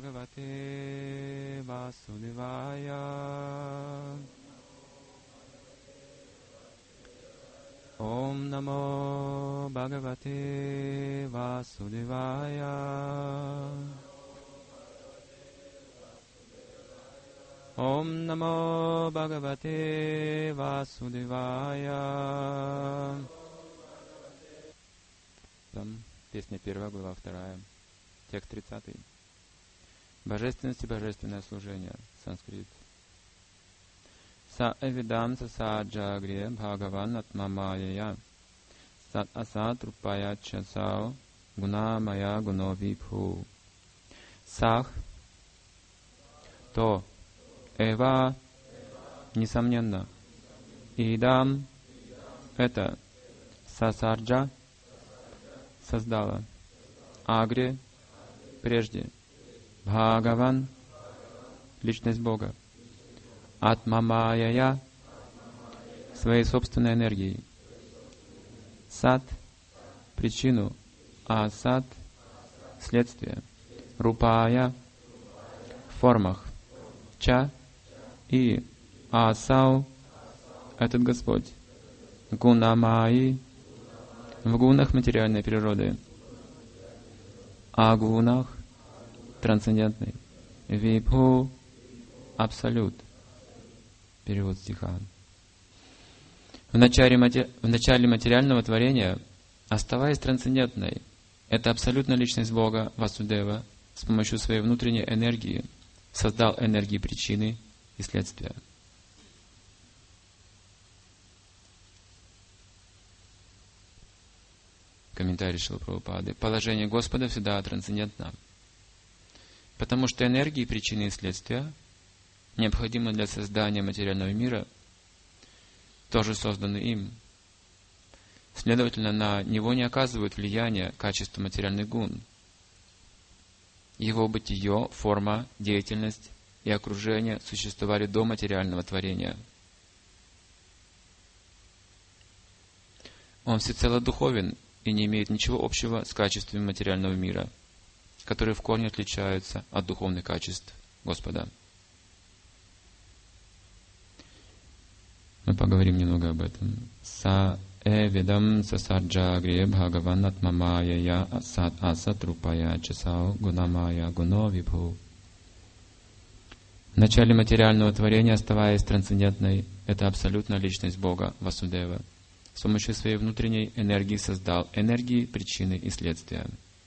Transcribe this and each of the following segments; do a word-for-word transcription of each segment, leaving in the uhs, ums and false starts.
Bhagavate Vasudevaya. Om Namo Bhagavate Vasudevaya. Om Namo Bhagavate Vasudevaya. Там песня первая, глава вторая, текст тридцатый. Божественность и божественное служение. Санскрит. Са эвидам са саджагре бхагаван атмамаяя сат асат рупая часао гунамая гуновипху. Сах, то, эва, несомненно, идам, это, сасарджа, создала, агре, прежде, Бхагаван, личность Бога, Атмамаяя, своей собственной энергией, Сат, причину, Асат, следствие, Рупая, в формах, Ча и Асау, этот Господь, Гунамаи, в гунах материальной природы, Агунах, трансцендентный, Випху, абсолют. Перевод стиха. В начале, мати... в начале материального творения, оставаясь трансцендентной, это абсолютная личность Бога, Васудева, с помощью своей внутренней энергии создал энергии причины и следствия. Комментарий Шрилы Прабхупады. Положение Господа всегда трансцендентно, потому что энергии причины и следствия, необходимые для создания материального мира, тоже созданы им. Следовательно, на него не оказывают влияния качества материальных гун. Его бытие, форма, деятельность и окружение существовали до материального творения. Он всецело духовен и не имеет ничего общего с качествами материального мира, которые в корне отличаются от духовных качеств Господа. Мы поговорим немного об этом. Са эвидам сасарджагре бхагаван атмамаяя асат асат рупая часао гунамая гуновипху. В начале материального творения, оставаясь трансцендентной, это абсолютная личность Бога, Васудева, с помощью своей внутренней энергии создал энергии, причины и следствия.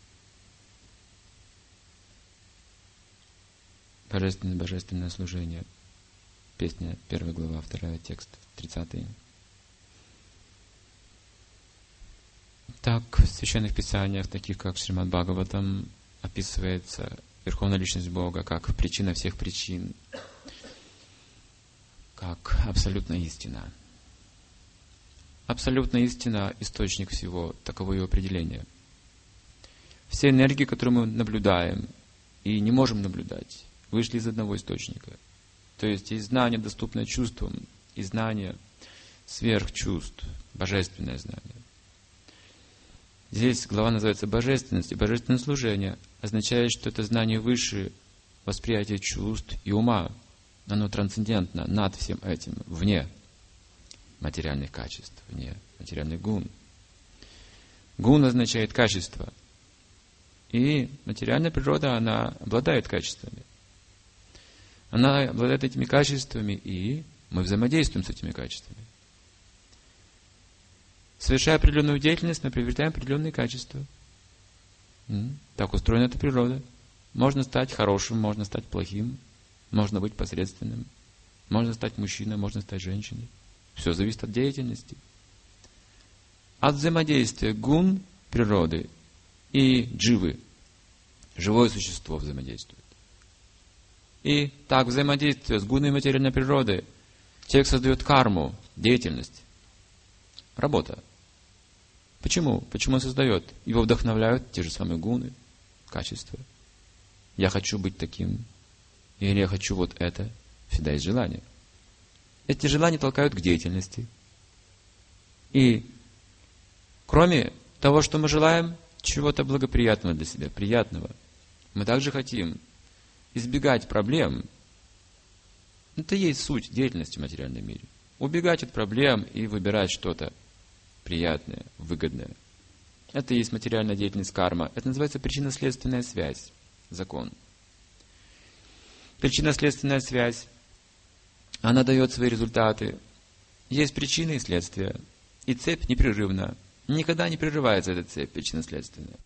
Божественное божественное служение. Песня, первая глава, вторая текст, тридцатый. Так, в священных писаниях, таких как Шримад Бхагаватам, описывается Верховная Личность Бога как причина всех причин, как абсолютная истина. Абсолютная истина — источник всего, таково ее определение. Все энергии, которые мы наблюдаем и не можем наблюдать, вышли из одного источника. То есть есть знание, доступное чувствам, и знание сверхчувств, божественное знание. Здесь глава называется «Божественность», и божественное служение означает, что это знание выше восприятия чувств и ума. Оно трансцендентно, над всем этим, вне материальных качеств, вне материальных гун. Гун означает качество. И материальная природа, она обладает качествами. Она обладает этими качествами, и мы взаимодействуем с этими качествами. Совершая определенную деятельность, мы приобретаем определенные качества. Так устроена эта природа. Можно стать хорошим, можно стать плохим, можно быть посредственным, можно стать мужчиной, можно стать женщиной. Все зависит от деятельности. От взаимодействия гун природы и дживы. Живое существо взаимодействует. И так, взаимодействие с гунной материальной природой, человек создает карму, деятельность, работа. Почему? Почему он создает? Его вдохновляют те же самые гуны, качества. Я хочу быть таким, или я хочу вот это. Всегда есть желание. Эти желания толкают к деятельности. И кроме того, что мы желаем чего-то благоприятного для себя, приятного, мы также хотим избегать проблем, это и есть суть деятельности в материальном мире. Убегать от проблем и выбирать что-то приятное, выгодное. Это и есть материальная деятельность карма. Это называется причинно-следственная связь, закон. Причинно-следственная связь, она дает свои результаты. Есть причины и следствия. И цепь непрерывна. Никогда не прерывается эта цепь причинно-следственная.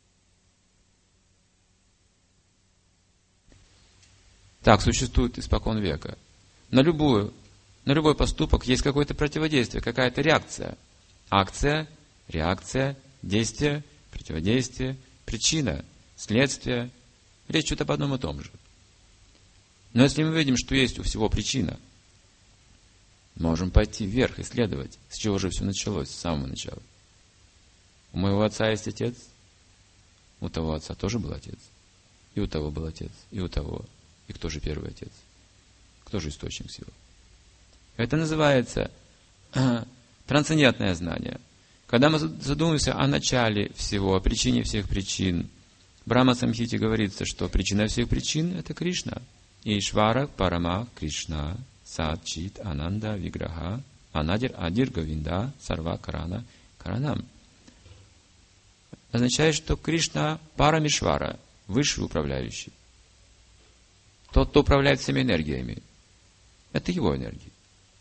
Так существует испокон века. На любую, на любой поступок есть какое-то противодействие, какая-то реакция. Акция, реакция, действие, противодействие, причина, следствие. Речь идет об одном и том же. Но если мы видим, что есть у всего причина, можем пойти вверх, исследовать, с чего же все началось, с самого начала. У моего отца есть отец, у того отца тоже был отец, и у того был отец, и у того. И кто же первый отец? Кто же источник всего? Это называется э, трансцендентное знание. Когда мы задумываемся о начале всего, о причине всех причин, в Брахма-самхите говорится, что причина всех причин – это Кришна. Ишвара Парама Кришна Сат Чит Ананда Виграха Анадир Адир Говинда Сарва Карана Каранам. Означает, что Кришна Парамишвара, высший управляющий. Тот, кто управляет всеми энергиями. Это его энергии.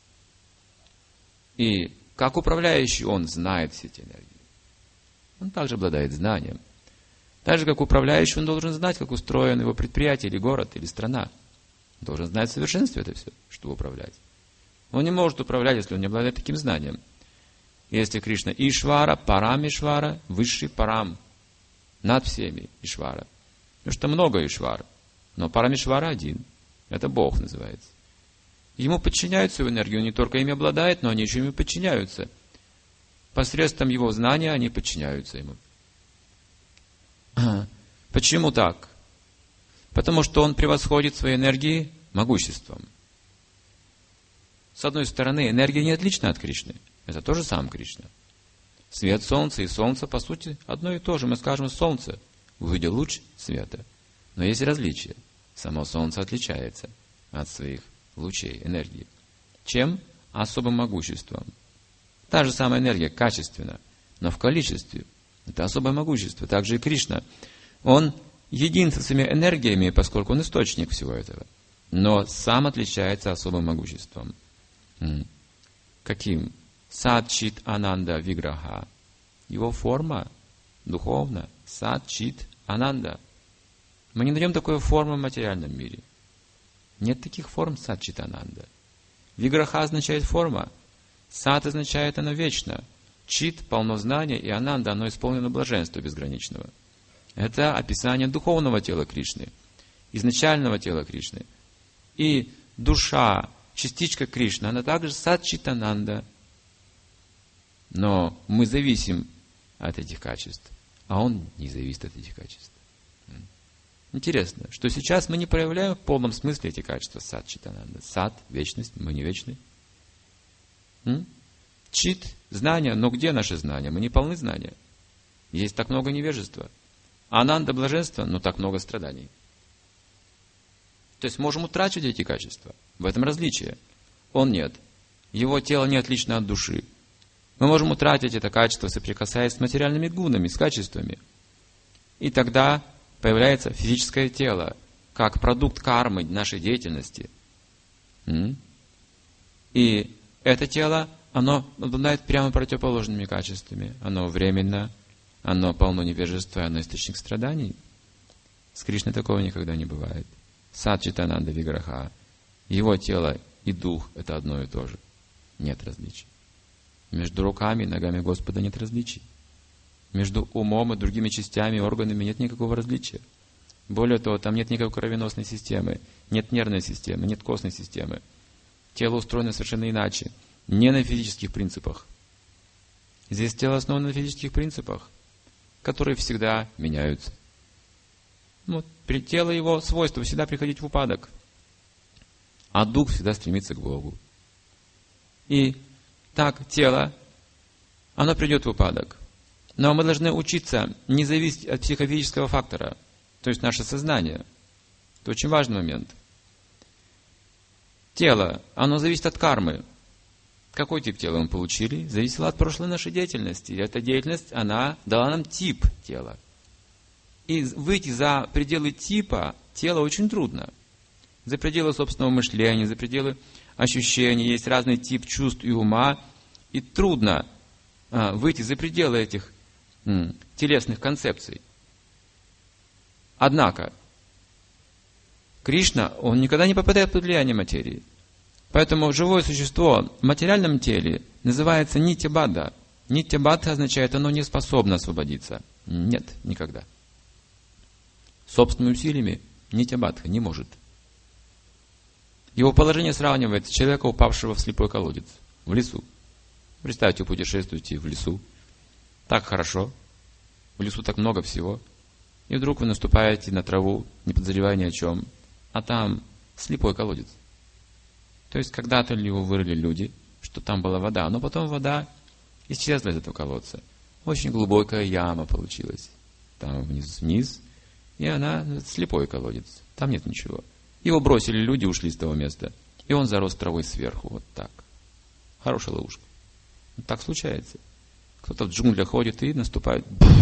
И как управляющий он знает все эти энергии. Он также обладает знанием. Так же, как управляющий, он должен знать, как устроено его предприятие, или город, или страна. Он должен знать в совершенстве это все, чтобы управлять. Он не может управлять, если он не обладает таким знанием. Если Кришна Ишвара, Парамишвара, высший Парам, над всеми Ишвара. Потому что много Ишвара. Но Парамишвара один. Это Бог называется. Ему подчиняются его энергию. Он не только ими обладает, но они еще ему подчиняются. Посредством его знания они подчиняются ему. Почему так? Потому что он превосходит своей энергией могуществом. С одной стороны, энергия не отлична от Кришны. Это тоже сам Кришна. Свет солнца и солнце, по сути, одно и то же. Мы скажем солнце, увидел луч света. Но есть различия. Само солнце отличается от своих лучей энергии. Чем? Особым могуществом. Та же самая энергия, качественно, но в количестве. Это особое могущество. Также и Кришна. Он един со своими энергиями, поскольку он источник всего этого. Но сам отличается особым могуществом. Каким? Сат Чит Ананда Виграха. Его форма духовна. Сат Чит Ананда. Мы не найдем такой формы в материальном мире. Нет таких форм Сат Чит Ананда. Виграха означает форма. Сат означает оно вечно. Чит полно знания, и Ананда, оно исполнено блаженства безграничного. Это описание духовного тела Кришны, изначального тела Кришны. И душа, частичка Кришны, она также Сат Чит Ананда. Но мы зависим от этих качеств, а он не зависит от этих качеств. Интересно, что сейчас мы не проявляем в полном смысле эти качества Сат Чит Ананда. Сат, вечность, мы не вечны. М? Чит, знания, но где наши знания? Мы не полны знания. Есть так много невежества. Ананда, блаженство, но так много страданий. То есть можем утрачивать эти качества. В этом различие. Он нет. Его тело не отлично от души. Мы можем утратить это качество, соприкасаясь с материальными гунами, с качествами. И тогда появляется физическое тело, как продукт кармы нашей деятельности. И это тело, оно обладает прямо противоположными качествами. Оно временно, оно полно невежества, оно источник страданий. С Кришной такого никогда не бывает. Сат Чит Ананда Виграха. Его тело и дух – это одно и то же. Нет различий. Между руками и ногами Господа нет различий. Между умом и другими частями, органами нет никакого различия. Более того, там нет никакой кровеносной системы, нет нервной системы, нет костной системы. Тело устроено совершенно иначе. Не на физических принципах. Здесь тело основано на физических принципах, которые всегда меняются. Вот, при тело его свойство всегда приходить в упадок. А дух всегда стремится к Богу. И так тело, оно придет в упадок. Но мы должны учиться не зависеть от психофизического фактора, то есть наше сознание. Это очень важный момент. Тело, оно зависит от кармы. Какой тип тела мы получили, зависело от прошлой нашей деятельности. И эта деятельность, она дала нам тип тела. И выйти за пределы типа тела очень трудно. За пределы собственного мышления, за пределы ощущений. Есть разный тип чувств и ума. И трудно а, выйти за пределы этих м, телесных концепций. Однако, Кришна, он никогда не попадает под влияние материи. Поэтому живое существо в материальном теле называется нитья-бадда. Нитья-бадда означает, оно не способно освободиться. Нет, никогда. Собственными усилиями нитья-бадда не может. Его положение сравнивается с человека, упавшего в слепой колодец, в лесу. Представьте, путешествуете в лесу. Так хорошо. В лесу так много всего. И вдруг вы наступаете на траву, не подозревая ни о чем. А там слепой колодец. То есть когда-то его вырыли люди, что там была вода, но потом вода исчезла из этого колодца. Очень глубокая яма получилась. Там вниз, вниз, и она слепой колодец. Там нет ничего. Его бросили люди, ушли с того места. И он зарос травой сверху. Вот так. Хорошая ловушка. Вот так случается. Кто-то в джунглях ходит и наступает.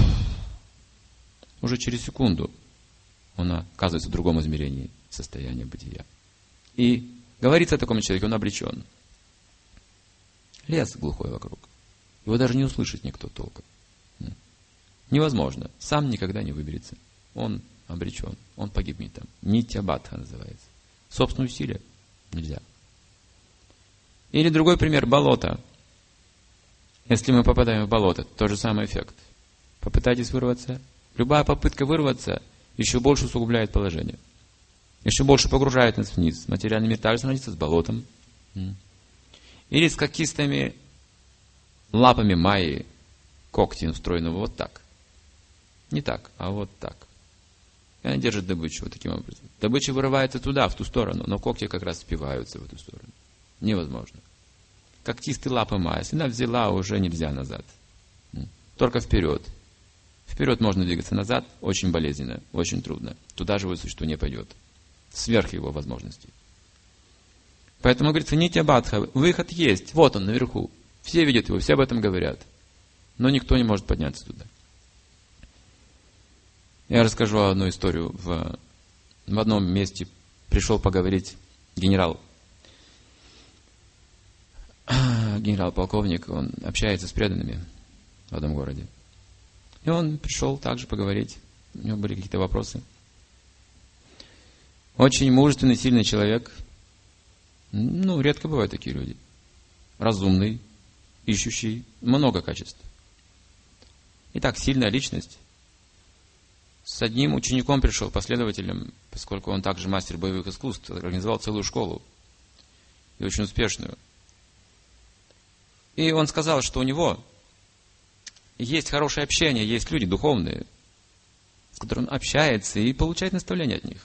Уже через секунду он оказывается в другом измерении состояния бытия. И говорится о таком человеке, он обречен. Лес глухой вокруг. Его даже не услышит никто толком. Невозможно. Сам никогда не выберется. Он обречен. Он погибнет там. Нитья-бадда называется. Собственные усилия нельзя. Или другой пример – болото. Если мы попадаем в болото, тот же самый эффект. Попытайтесь вырваться. Любая попытка вырваться еще больше усугубляет положение. Еще больше погружает нас вниз. Материальный мир также становится с болотом. Или с когтистыми лапами майи, когти устроены вот так. Не так, а вот так. И она держит добычу вот таким образом. Добыча вырывается туда, в ту сторону, но когти как раз впиваются в эту сторону. Невозможно. Когтистые лапы майи. Если она взяла, уже нельзя назад. Только вперед. Вперед можно двигаться, назад очень болезненно, очень трудно. Туда живое существо не пойдет. Сверх его возможностей. Поэтому, говорится, нитья-бадда, выход есть. Вот он, наверху. Все видят его, все об этом говорят. Но никто не может подняться туда. Я расскажу одну историю. В, в одном месте пришел поговорить генерал. Генерал-полковник, он общается с преданными в одном городе. И он пришел также поговорить. У него были какие-то вопросы. Очень мужественный, сильный человек. Ну, редко бывают такие люди. Разумный, ищущий, много качеств. Итак, сильная личность. С одним учеником пришел, последователем, поскольку он также мастер боевых искусств, организовал целую школу. И очень успешную. И он сказал, что у него есть хорошее общение, есть люди духовные, с которыми он общается и получает наставления от них.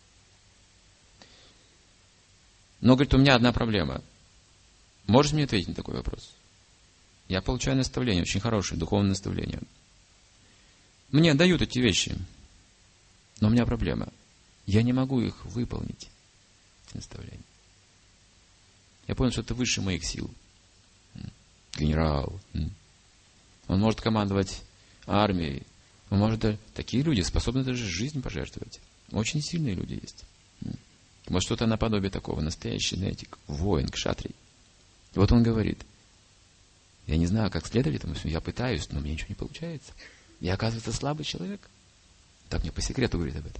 Но, говорит, у меня одна проблема. Можешь мне ответить на такой вопрос? Я получаю наставления, очень хорошие, духовные наставления. Мне дают эти вещи, но у меня проблема. Я не могу их выполнить, эти наставления. Я понял, что это выше моих сил. Генерал. Он может командовать армией. Он может... Такие люди способны даже жизнь пожертвовать. Очень сильные люди есть. Вот что-то наподобие такого. Настоящий, знаете, воин, кшатрий. И вот он говорит, я не знаю, как следовать этому, я пытаюсь, но у меня ничего не получается. Я, оказывается, слабый человек. Так мне по секрету говорит об этом.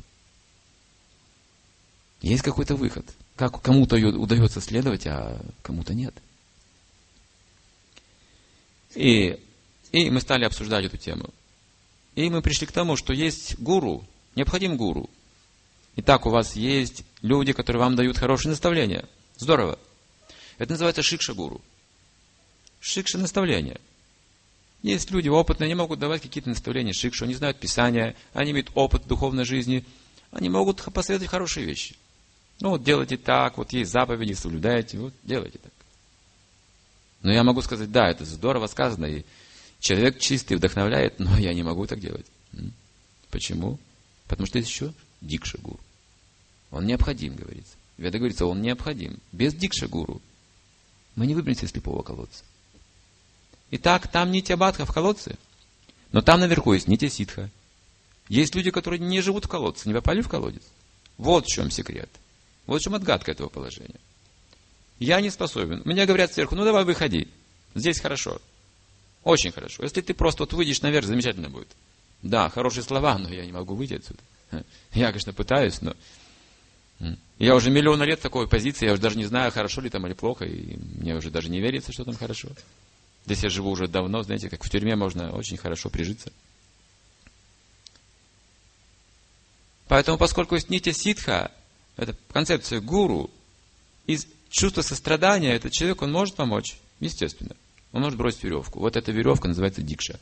Есть какой-то выход. Как кому-то удается следовать, а кому-то нет. И, и мы стали обсуждать эту тему. И мы пришли к тому, что есть гуру, необходим гуру. Итак, у вас есть люди, которые вам дают хорошие наставления. Здорово. Это называется шикша-гуру. Шикша-наставления. Есть люди опытные, они могут давать какие-то наставления шикшу, они знают Писание, они имеют опыт духовной жизни, они могут посоветовать хорошие вещи. Ну вот делайте так, вот есть заповеди, соблюдайте, вот делайте так. Но я могу сказать, да, это здорово сказано, и человек чистый вдохновляет, но я не могу так делать. Почему? Потому что есть еще дикша-гуру. Он необходим, говорится. В Ведах говорится, он необходим. Без дикша-гуру мы не выберемся из слепого колодца. Итак, там нитья бадха в колодце, но там наверху есть нитья ситха. Есть люди, которые не живут в колодце, не попали в колодец. Вот в чем секрет. Вот в чем отгадка этого положения. Я не способен. Мне говорят сверху, ну давай выходи. Здесь хорошо. Очень хорошо. Если ты просто вот выйдешь наверх, замечательно будет. Да, хорошие слова, но я не могу выйти отсюда. Я, конечно, пытаюсь, но... Я уже миллионы лет в такой позиции, я уже даже не знаю, хорошо ли там или плохо, и мне уже даже не верится, что там хорошо. Здесь я живу уже давно, знаете, как в тюрьме можно очень хорошо прижиться. Поэтому, поскольку есть нитья ситха, это концепция гуру, из чувства сострадания этот человек, он может помочь, естественно. Он может бросить веревку. Вот эта веревка называется дикша.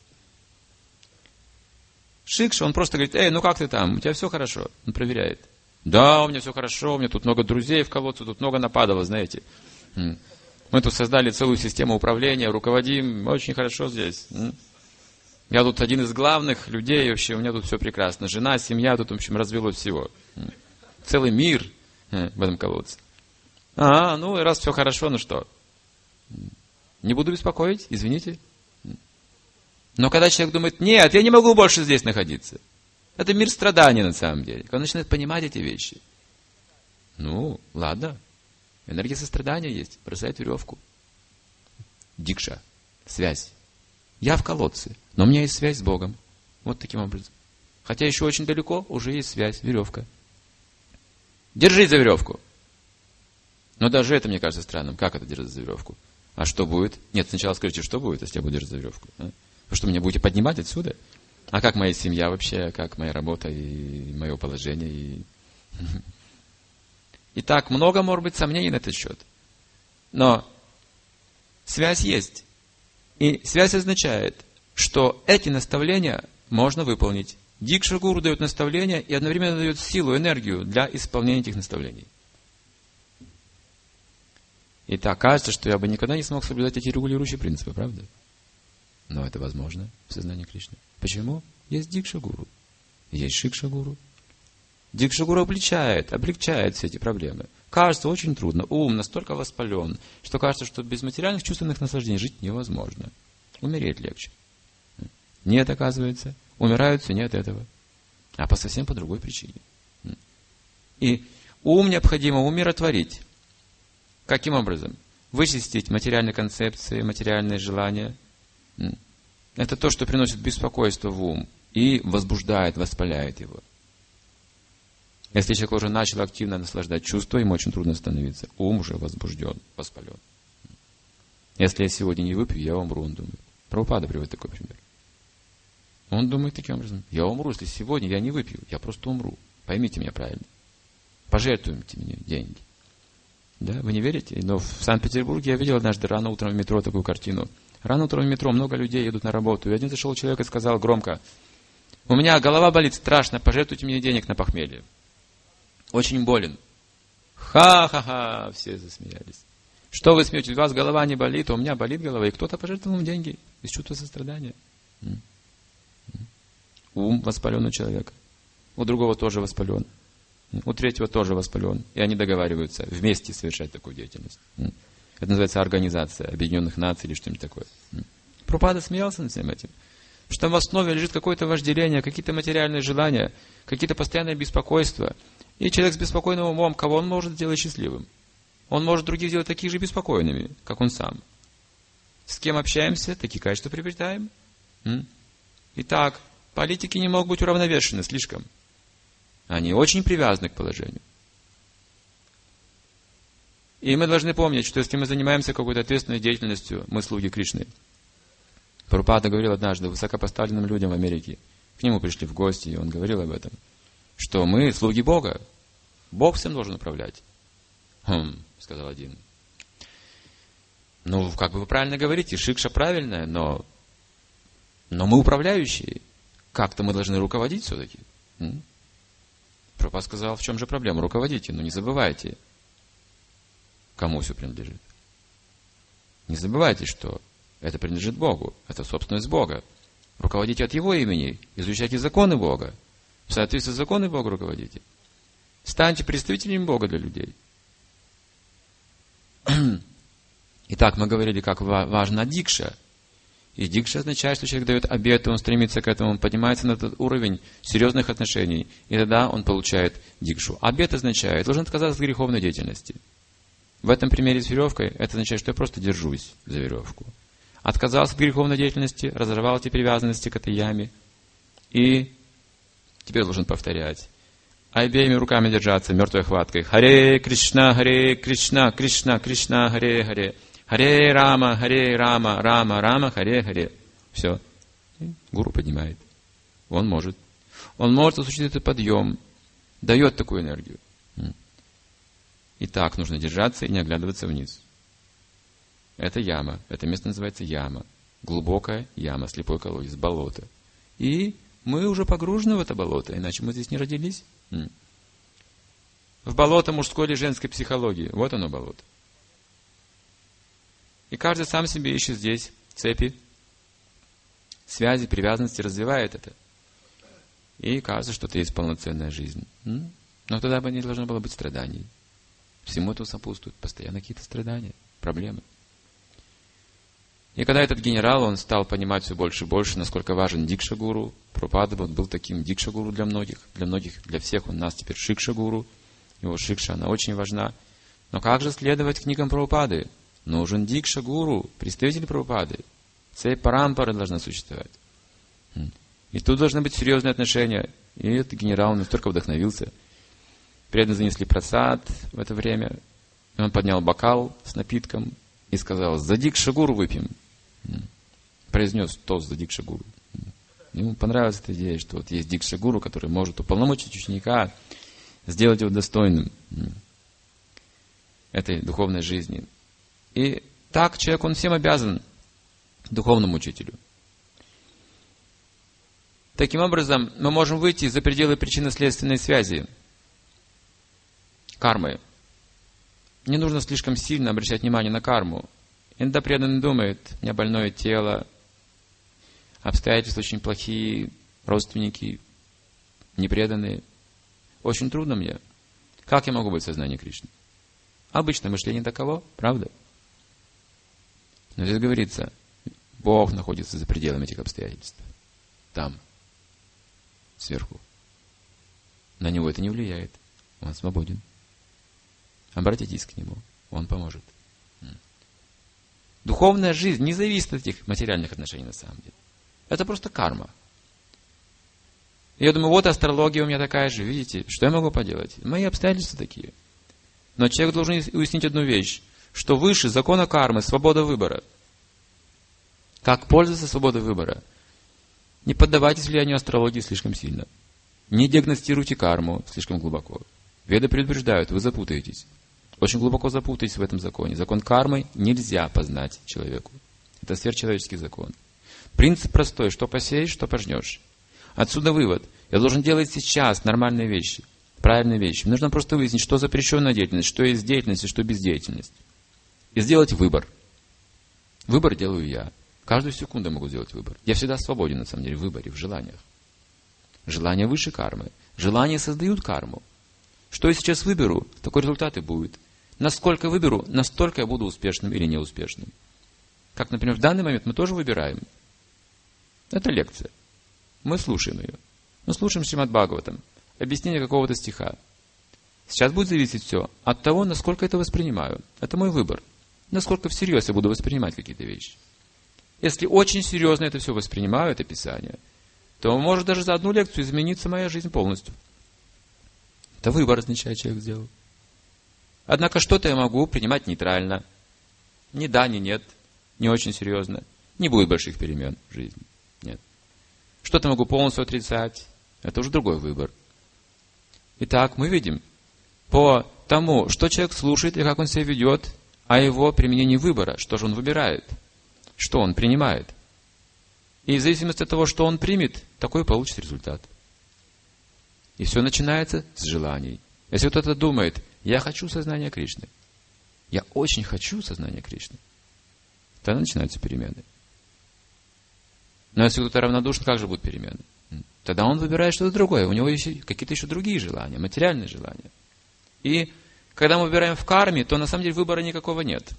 Шикша, он просто говорит, эй, ну как ты там, у тебя все хорошо? Он проверяет. Да, у меня все хорошо, у меня тут много друзей в колодце, тут много нападало, знаете. Мы тут создали целую систему управления, руководим, очень хорошо здесь. Я тут один из главных людей, вообще, у меня тут все прекрасно. Жена, семья, тут, в общем, развелось всего. Целый мир в этом колодце. А, ну, раз все хорошо, ну что? Не буду беспокоить, извините. Но когда человек думает, нет, я не могу больше здесь находиться. Это мир страданий на самом деле. Когда он начинает понимать эти вещи. Ну, ладно. Энергия сострадания есть. Бросает веревку. Дикша. Связь. Я в колодце, но у меня есть связь с Богом. Вот таким образом. Хотя еще очень далеко, уже есть связь, веревка. Держись за веревку. Но даже это мне кажется странным. Как это держать за веревку? А что будет? Нет, сначала скажите, что будет, если я буду держать за веревку. А? Вы что, меня будете поднимать отсюда? А как моя семья вообще, как моя работа и мое положение? И... Итак, много, может быть, сомнений на этот счет. Но связь есть. И связь означает, что эти наставления можно выполнить. Дикша-гуру дает наставления и одновременно дает силу, энергию для исполнения этих наставлений. И так кажется, что я бы никогда не смог соблюдать эти регулирующие принципы, правда? Но это возможно в сознании Кришны. Почему? Есть дикша-гуру, есть шикша-гуру. Дикша-гуру облегчает, облегчает все эти проблемы. Кажется очень трудно, ум настолько воспален, что кажется, что без материальных чувственных наслаждений жить невозможно. Умереть легче. Нет, оказывается, умирают все не от этого, а по совсем по другой причине. И ум необходимо умиротворить. Каким образом? Вычистить материальные концепции, материальные желания. Это то, что приносит беспокойство в ум и возбуждает, воспаляет его. Если человек уже начал активно наслаждать чувства, ему очень трудно остановиться. Ум уже возбужден, воспален. Если я сегодня не выпью, я умру, он думает. Прабхупада приводит такой пример. Он думает таким образом. Я умру, если сегодня я не выпью, я просто умру. Поймите меня правильно. Пожертвуйте мне деньги. Да, вы не верите? Но в Санкт-Петербурге я видел однажды рано утром в метро такую картину. Рано утром в метро много людей едут на работу. И один зашел человек и сказал громко: у меня голова болит страшно, пожертвуйте мне денег на похмелье. Очень болен. Ха-ха-ха, все засмеялись. Что вы смеетесь? У вас голова не болит, а у меня болит голова. И кто-то пожертвовал ему деньги из чувства сострадания. Ум воспален у человека. У другого тоже воспален. У третьего тоже воспален. И они договариваются вместе совершать такую деятельность. Это называется организация Объединенных Наций или что-нибудь такое. Прабхупада смеялся над всем этим. Что в основе лежит какое-то вожделение, какие-то материальные желания, какие-то постоянные беспокойства. И человек с беспокойным умом, кого он может сделать счастливым? Он может других сделать таких же беспокойными, как он сам. С кем общаемся, такие качества приобретаем. Итак, политики не могут быть уравновешены слишком. Они очень привязаны к положению. И мы должны помнить, что если мы занимаемся какой-то ответственной деятельностью, мы слуги Кришны. Прабхупада говорил однажды высокопоставленным людям в Америке. К нему пришли в гости, и он говорил об этом. Что мы слуги Бога. Бог всем должен управлять. Хм, сказал один. Ну, как бы вы правильно говорите, шикша правильная, но, но мы управляющие. Как-то мы должны руководить все-таки. М? Прабхупада сказал, в чем же проблема? Руководите, но не забывайте, кому все принадлежит. Не забывайте, что это принадлежит Богу, это собственность Бога. Руководите от Его имени, изучайте законы Бога. В соответствии с законами Бога руководите. Станьте представителями Бога для людей. Итак, мы говорили, как важна дикша. И дикша означает, что человек дает обет, он стремится к этому, он поднимается на этот уровень серьезных отношений, и тогда он получает дикшу. Обет означает, должен отказаться от греховной деятельности. В этом примере с веревкой, это означает, что я просто держусь за веревку. Отказался от греховной деятельности, разорвал эти привязанности к этой яме, и теперь должен повторять. Обеими руками держаться, мертвой хваткой. Харе Кришна, Харе Кришна, Кришна, Кришна, Харе Харе. Харе Рама, Харе Рама, Рама, Рама, Харе Харе. Все. И гуру поднимает. Он может. Он может осуществить этот подъем. Дает такую энергию. И так нужно держаться и не оглядываться вниз. Это яма. Это место называется яма. Глубокая яма, слепой колодец, болото. И мы уже погружены в это болото, иначе мы здесь не родились. В болото мужской или женской психологии. Вот оно болото. И каждый сам себе ищет здесь цепи, связи, привязанности, развивает это. И кажется, что это есть полноценная жизнь. Но тогда бы не должно было быть страданий. Всему этому сопутствуют постоянно какие-то страдания, проблемы. И когда этот генерал, он стал понимать все больше и больше, насколько важен Дикша-гуру, Прабхупада был таким Дикша-гуру для многих, для многих, для всех, он у нас теперь Шикша-гуру, его Шикша, она очень важна. Но как же следовать книгам Прабхупады? Нужен Дикша-гуру, представитель Прабхупады. Цепь парампары должна существовать. И тут должны быть серьезные отношения. И этот генерал настолько вдохновился. Преданные занесли прасад в это время. И он поднял бокал с напитком и сказал: «За Дикша-гуру выпьем». Произнес тост за Дикша-гуру. Ему понравилась эта идея, что вот есть Дикша-гуру, который может уполномочить ученика, сделать его достойным этой духовной жизни. И так человек, он всем обязан духовному учителю. Таким образом, мы можем выйти за пределы причинно-следственной связи, кармы. Не нужно слишком сильно обращать внимание на карму. Иногда преданный думает: у меня больное тело, обстоятельства очень плохие, родственники непреданные. Очень трудно мне. Как я могу быть в сознании Кришны? Обычное мышление таково, правда? Но здесь говорится, Бог находится за пределами этих обстоятельств. Там, сверху. На него это не влияет. Он свободен. Обратитесь к нему, он поможет. Духовная жизнь не зависит от этих материальных отношений на самом деле. Это просто карма. И я думаю, вот астрология у меня такая же, видите, что я могу поделать? Мои обстоятельства такие. Но человек должен уяснить одну вещь, что выше закона кармы свобода выбора. Как пользоваться свободой выбора? Не поддавайтесь влиянию астрологии слишком сильно. Не диагностируйте карму слишком глубоко. Веды предупреждают, вы запутаетесь. Очень глубоко запутаетесь в этом законе. Закон кармы нельзя познать человеку. Это сверхчеловеческий закон. Принцип простой: что посеешь, что пожнешь. Отсюда вывод. Я должен делать сейчас нормальные вещи, правильные вещи. Мне нужно просто выяснить, что запрещенная деятельность, что есть деятельность и что бездеятельность. И сделать выбор. Выбор делаю я. Каждую секунду я могу сделать выбор. Я всегда свободен, на самом деле, в выборе, в желаниях. Желания выше кармы. Желания создают карму. Что я сейчас выберу, такой результат и будет. Насколько выберу, настолько я буду успешным или неуспешным. Как, например, в данный момент мы тоже выбираем. Это лекция. Мы слушаем ее. Мы слушаем Шримад Бхагаватам, объяснение какого-то стиха. Сейчас будет зависеть все от того, насколько это воспринимаю. Это мой выбор. Насколько всерьез я буду воспринимать какие-то вещи. Если очень серьезно это все воспринимаю, это Писание, то может даже за одну лекцию измениться моя жизнь полностью. Это выбор, означает, человек сделал. Однако что-то я могу принимать нейтрально. Ни да, ни нет. Не очень серьезно. Не будет больших перемен в жизни. Нет. Что-то могу полностью отрицать. Это уже другой выбор. Итак, мы видим по тому, что человек слушает и как он себя ведет, о его применении выбора, что же он выбирает, что он принимает. И в зависимости от того, что он примет, такой получится результат. И все начинается с желаний. Если кто-то думает: я хочу сознания Кришны, я очень хочу сознания Кришны, тогда начинаются перемены. Но если кто-то равнодушен, как же будут перемены? Тогда он выбирает что-то другое. У него есть какие-то еще другие желания, материальные желания. И когда мы выбираем в карме, то на самом деле выбора никакого нет.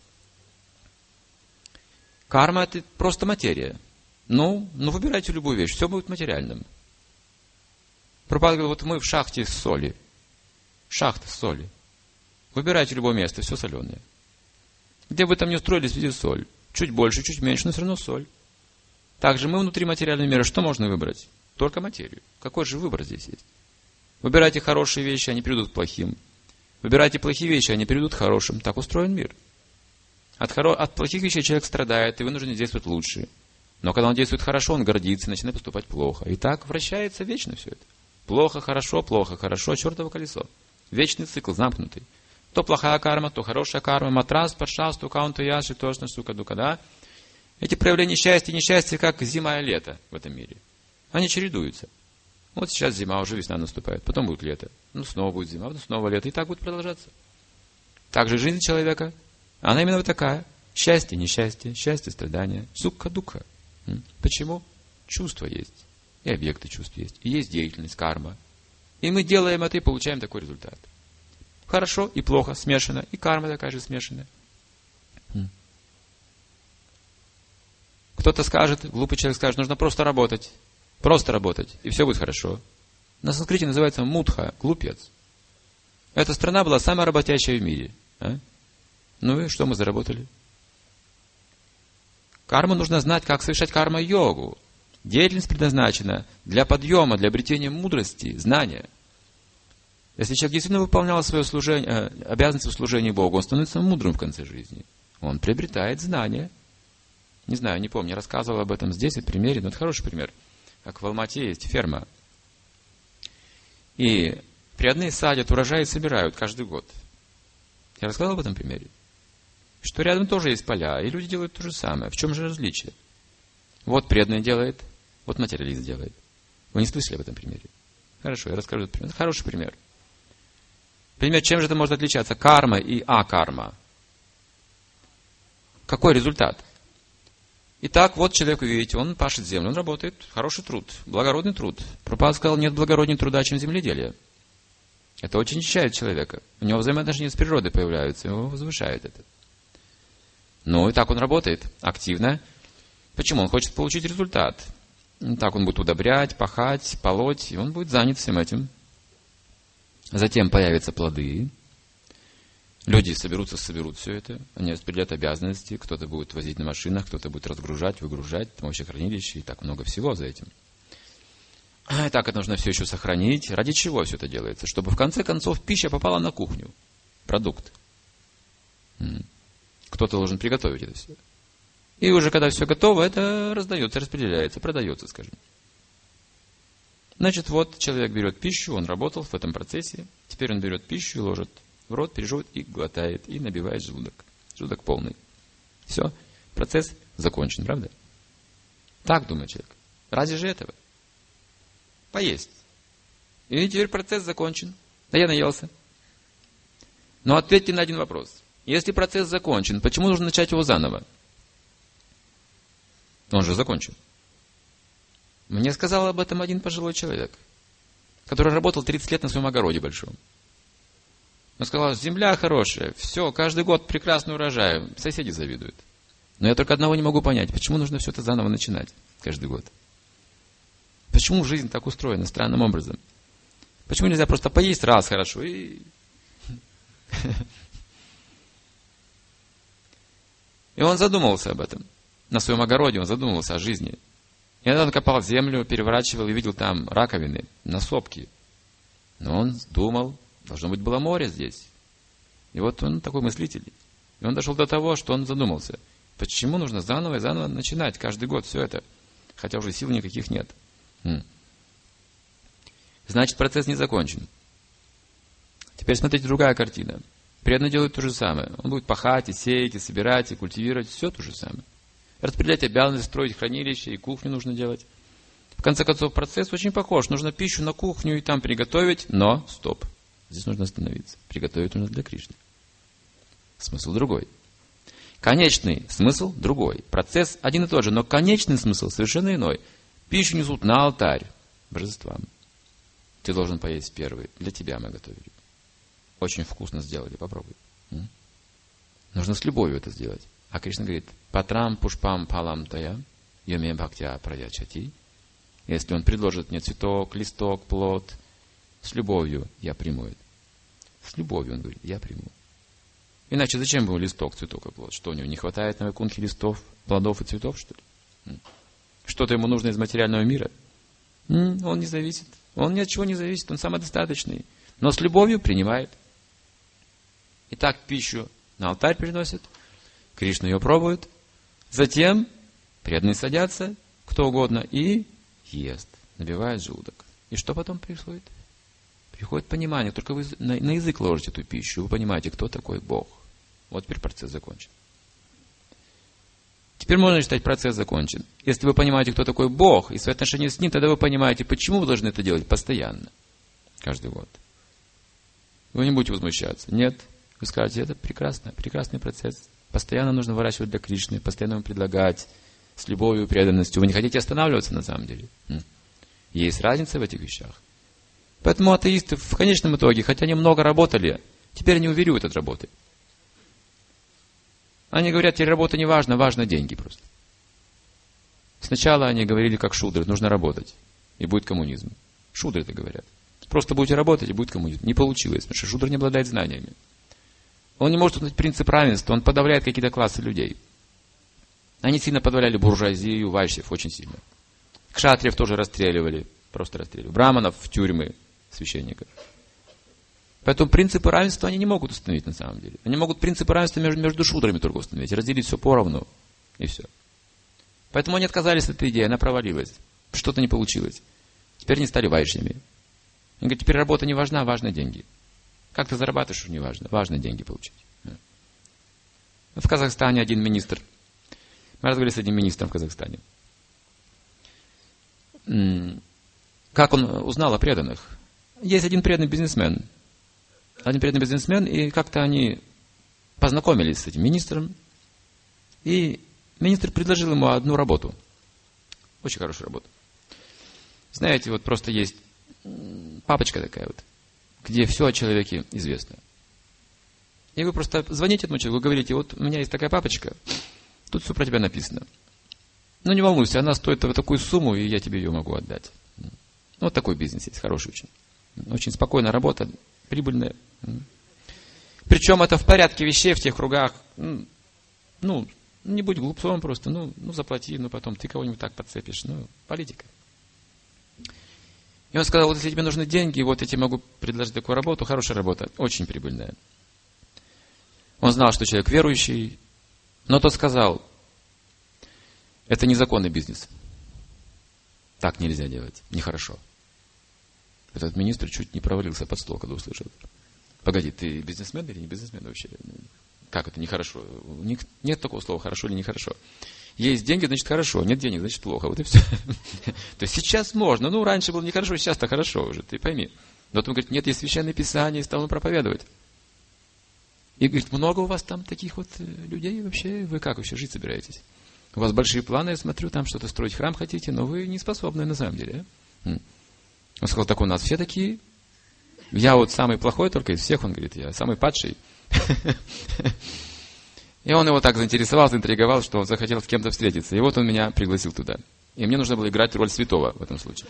Карма – это просто материя. Ну, ну выбирайте любую вещь, все будет материальным. Прабхупада говорил, вот мы в шахте с соли. Шахта с соли. Выбирайте любое место, все соленое. Где бы там ни устроились, везде соль. Чуть больше, чуть меньше, но все равно соль. Также мы внутри материального мира, что можно выбрать? Только материю. Какой же выбор здесь есть? Выбирайте хорошие вещи, они приведут к плохим. Выбирайте плохие вещи, они приведут к хорошим. Так устроен мир. От, хоро... От плохих вещей человек страдает и вынужден действовать лучше. Но когда он действует хорошо, он гордится и начинает поступать плохо. И так вращается вечно все это. Плохо, хорошо, плохо, хорошо, чертово колесо. Вечный цикл, замкнутый. То плохая карма, то хорошая карма. Матрас, паршасту, каунту, яши, тошна, сука, дука, да? Эти проявления счастья и несчастья, как зима и лето в этом мире. Они чередуются. Вот сейчас зима, уже весна наступает, потом будет лето. Ну, снова будет зима, потом снова лето. И так будет продолжаться. Также жизнь человека, она именно вот такая. Счастье, несчастье, счастье, страдания, сукха-дукха. Почему? Чувства есть. И объекты чувств есть. И есть деятельность, карма. И мы делаем это и получаем такой результат. Хорошо и плохо смешано. И карма такая же смешанная. Кто-то скажет, глупый человек скажет, нужно просто работать. Просто работать. И все будет хорошо. На санскрите называется мудха, глупец. Эта страна была самая работящая в мире. А? Ну и что мы заработали? Карму нужно знать, как совершать карма-йогу. Деятельность предназначена для подъема, для обретения мудрости, знания. Если человек действительно выполнял свое служение, обязанности в служении Богу, он становится мудрым в конце жизни. Он приобретает знания. Не знаю, не помню, я рассказывал об этом здесь, в примере, но это хороший пример. Как в Алмате есть ферма. И преданные садят, урожай собирают каждый год. Я рассказывал об этом примере. Что рядом тоже есть поля, и люди делают то же самое. В чем же различие? Вот преданный делает, вот материалист делает. Вы не слышали об этом примере? Хорошо, я расскажу этот пример. Это хороший пример. Пример, чем же это может отличаться? Карма и акарма. Какой результат? Итак, вот человек, видите, он пашет землю, он работает, хороший труд, благородный труд. Прабхупада сказал, нет благороднее труда, чем земледелие. Это очень очищает человека. У него взаимоотношения с природой появляются, его возвышает это. Ну, и так он работает активно. Почему? Он хочет получить результат. Так он будет удобрять, пахать, полоть, и он будет занят всем этим. Затем появятся плоды. Люди соберутся, соберут все это. Они распределят обязанности. Кто-то будет возить на машинах, кто-то будет разгружать, выгружать. Там вообще хранилище и так много всего за этим. И так это нужно все еще сохранить. Ради чего все это делается? Чтобы в конце концов пища попала на кухню. Продукт. Кто-то должен приготовить это все. И уже когда все готово, это раздается, распределяется, продается, скажем. Значит, вот человек берет пищу, он работал в этом процессе. Теперь он берет пищу и ложит в рот, пережевывает и глотает, и набивает желудок. Желудок полный. Все, процесс закончен, правда? Так думает человек. Ради же этого. Поесть. И теперь процесс закончен. Да я наелся. Но ответьте на один вопрос. Если процесс закончен, почему нужно начать его заново? Он же закончен. Мне сказал об этом один пожилой человек, который работал тридцать лет на своем огороде большом. Он сказал, земля хорошая, все, каждый год прекрасный урожай, соседи завидуют. Но я только одного не могу понять, почему нужно все это заново начинать каждый год? Почему жизнь так устроена странным образом? Почему нельзя просто поесть раз хорошо и... И он задумался об этом. На своем огороде он задумывался о жизни. И иногда он копал землю, переворачивал и видел там раковины на сопке. Но он думал, должно быть было море здесь. И вот он такой мыслитель. И он дошел до того, что он задумался. Почему нужно заново и заново начинать каждый год все это? Хотя уже сил никаких нет. Значит, процесс не закончен. Теперь смотрите, другая картина. Преданный делает то же самое. Он будет пахать, и сеять, и собирать, и культивировать. Все то же самое. Распределять обязанности, строить хранилище, и кухню нужно делать. В конце концов, процесс очень похож. Нужно пищу на кухню и там приготовить, но стоп. Здесь нужно остановиться. Приготовить нужно для Кришны. Смысл другой. Конечный смысл другой. Процесс один и тот же, но конечный смысл совершенно иной. Пищу несут на алтарь. божествам. Ты должен поесть первый. Для тебя мы готовили. Очень вкусно сделали, попробуй. М? Нужно с любовью это сделать. А Кришна говорит, патрам пушпам палам тая, йоме бхактя праячати. Если он предложит мне цветок, листок, плод, с любовью я приму это. С любовью он говорит, я приму. Иначе зачем ему листок, цветок и плод? Что, у него не хватает на Вайкунтхе листов, плодов и цветов, что ли? Что-то ему нужно из материального мира? Он не зависит. Он ни от чего не зависит, он самодостаточный. Но с любовью принимает. Итак, пищу на алтарь приносит, Кришна ее пробует, затем преданные садятся, кто угодно, и ест, набивает желудок. И что потом происходит? Приходит понимание, только вы на, на язык ложите эту пищу, вы понимаете, кто такой Бог. Вот теперь процесс закончен. Теперь можно считать, процесс закончен. Если вы понимаете, кто такой Бог, и свои отношения с Ним, тогда вы понимаете, почему вы должны это делать постоянно, каждый год. Вы не будете возмущаться. Нет. Вы скажете, это прекрасно, прекрасный процесс. Постоянно нужно выращивать для Кришны, постоянно ему предлагать, с любовью, преданностью. Вы не хотите останавливаться на самом деле. Есть разница в этих вещах. Поэтому атеисты в конечном итоге, хотя они много работали, теперь они увиливают от работы. Они говорят, теперь работа не важна, важно деньги просто. Сначала они говорили, как шудры, нужно работать, и будет коммунизм. Шудры это говорят. Просто будете работать, и будет коммунизм. Не получилось, потому что шудр не обладает знаниями. Он не может узнать принцип равенства, он подавляет какие-то классы людей. Они сильно подавляли буржуазию, вайшев, очень сильно. Кшатриев тоже расстреливали, просто расстреливали. Браманов в тюрьмы, священников. Поэтому принципы равенства они не могут установить на самом деле. Они могут принципы равенства между, между шудрами только установить, разделить все поровну, и все. Поэтому они отказались от этой идеи, она провалилась. Что-то не получилось. Теперь они стали вайшьями. Они говорят, теперь работа не важна, важны деньги. Как ты зарабатываешь, не важно. Важно деньги получить. В Казахстане один министр. Мы разговаривали с одним министром в Казахстане. Как он узнал о преданных? Есть один преданный бизнесмен. Один преданный бизнесмен, и как-то они познакомились с этим министром. И министр предложил ему одну работу. Очень хорошую работу. Знаете, вот просто есть папочка такая вот, где все о человеке известно. И вы просто звоните этому человеку, вы говорите, вот у меня есть такая папочка, тут все про тебя написано. Ну не волнуйся, она стоит вот такую сумму, и я тебе ее могу отдать. Вот такой бизнес есть, хороший очень. Очень спокойная работа, прибыльная. Причем это в порядке вещей в тех кругах. Ну, не будь глупцом просто, ну, ну заплати, ну потом ты кого-нибудь так подцепишь. Ну, политика. И он сказал, вот если тебе нужны деньги, вот я тебе могу предложить такую работу, хорошая работа, очень прибыльная. Он знал, что человек верующий, но тот сказал, это незаконный бизнес. Так нельзя делать, нехорошо. Этот министр чуть не провалился под стол, когда услышал. Погоди, ты бизнесмен или не бизнесмен вообще? Как это нехорошо? Нет такого слова хорошо или нехорошо. Есть деньги, значит хорошо, нет денег, значит плохо. Вот и все. То есть сейчас можно, ну раньше было нехорошо, сейчас-то хорошо уже, ты пойми. Но он говорит, нет, есть священное писание, и стал он проповедовать. И говорит, много у вас там таких вот людей вообще, вы как вообще жить собираетесь? У вас большие планы, я смотрю, там что-то строить храм хотите, но вы не способны на самом деле. А? Он сказал, так у нас все такие. Я вот самый плохой только из всех, он говорит, я самый падший. И он его так заинтересовал, заинтриговал, что он захотел с кем-то встретиться. И вот он меня пригласил туда. И мне нужно было играть роль святого в этом случае.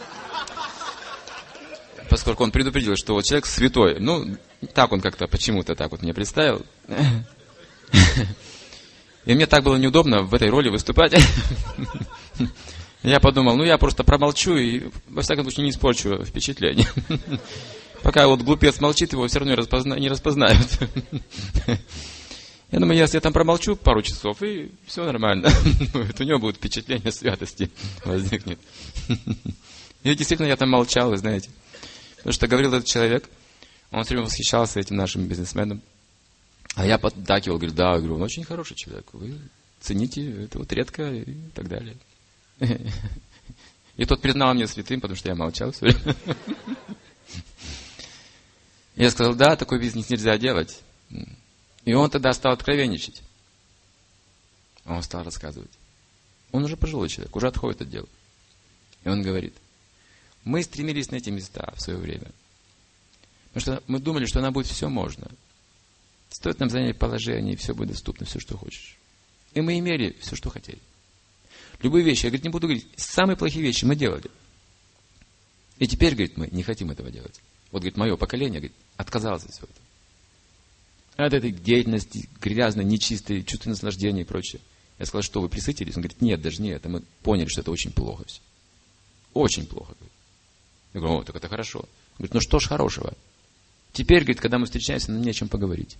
Поскольку он предупредил, что вот человек святой. Ну, так он как-то почему-то так вот мне представил. И мне так было неудобно в этой роли выступать. Я подумал, ну я просто промолчу и во всяком случае не испорчу впечатление. Пока вот глупец молчит, его все равно не, распозна... не распознают. Я думаю, если я там промолчу пару часов, и все нормально. У него будет впечатление святости возникнет. И действительно я там молчал, вы знаете. Потому что говорил этот человек, он все время восхищался этим нашим бизнесменом. А я поддакивал, говорю, да, говорю, он очень хороший человек. Вы цените, это вот редко и так далее. И тот признал меня святым, потому что я молчал все время. Я сказал, да, такой бизнес нельзя делать. И он тогда стал откровенничать. Он стал рассказывать. Он уже пожилой человек, уже отходит от дела. И он говорит, Мы стремились на эти места в свое время. Потому что мы думали, что нам будет все можно. Стоит нам занять положение, и все будет доступно, все, что хочешь. И мы имели все, что хотели. Любые вещи, я, говорит, не буду говорить, самые плохие вещи мы делали. И теперь, говорит, мы не хотим этого делать. Вот, говорит, мое поколение, говорит, отказалось от всего этого. От этой деятельности грязной, нечистой, чувства наслаждения и прочее. Я сказал, что вы присытились? Он говорит, нет, даже не это. Мы поняли, что это очень плохо все. Очень плохо. Я говорю, о, так это хорошо. Он говорит, ну что ж хорошего? Теперь, говорит, когда мы встречаемся, нам не о чем поговорить.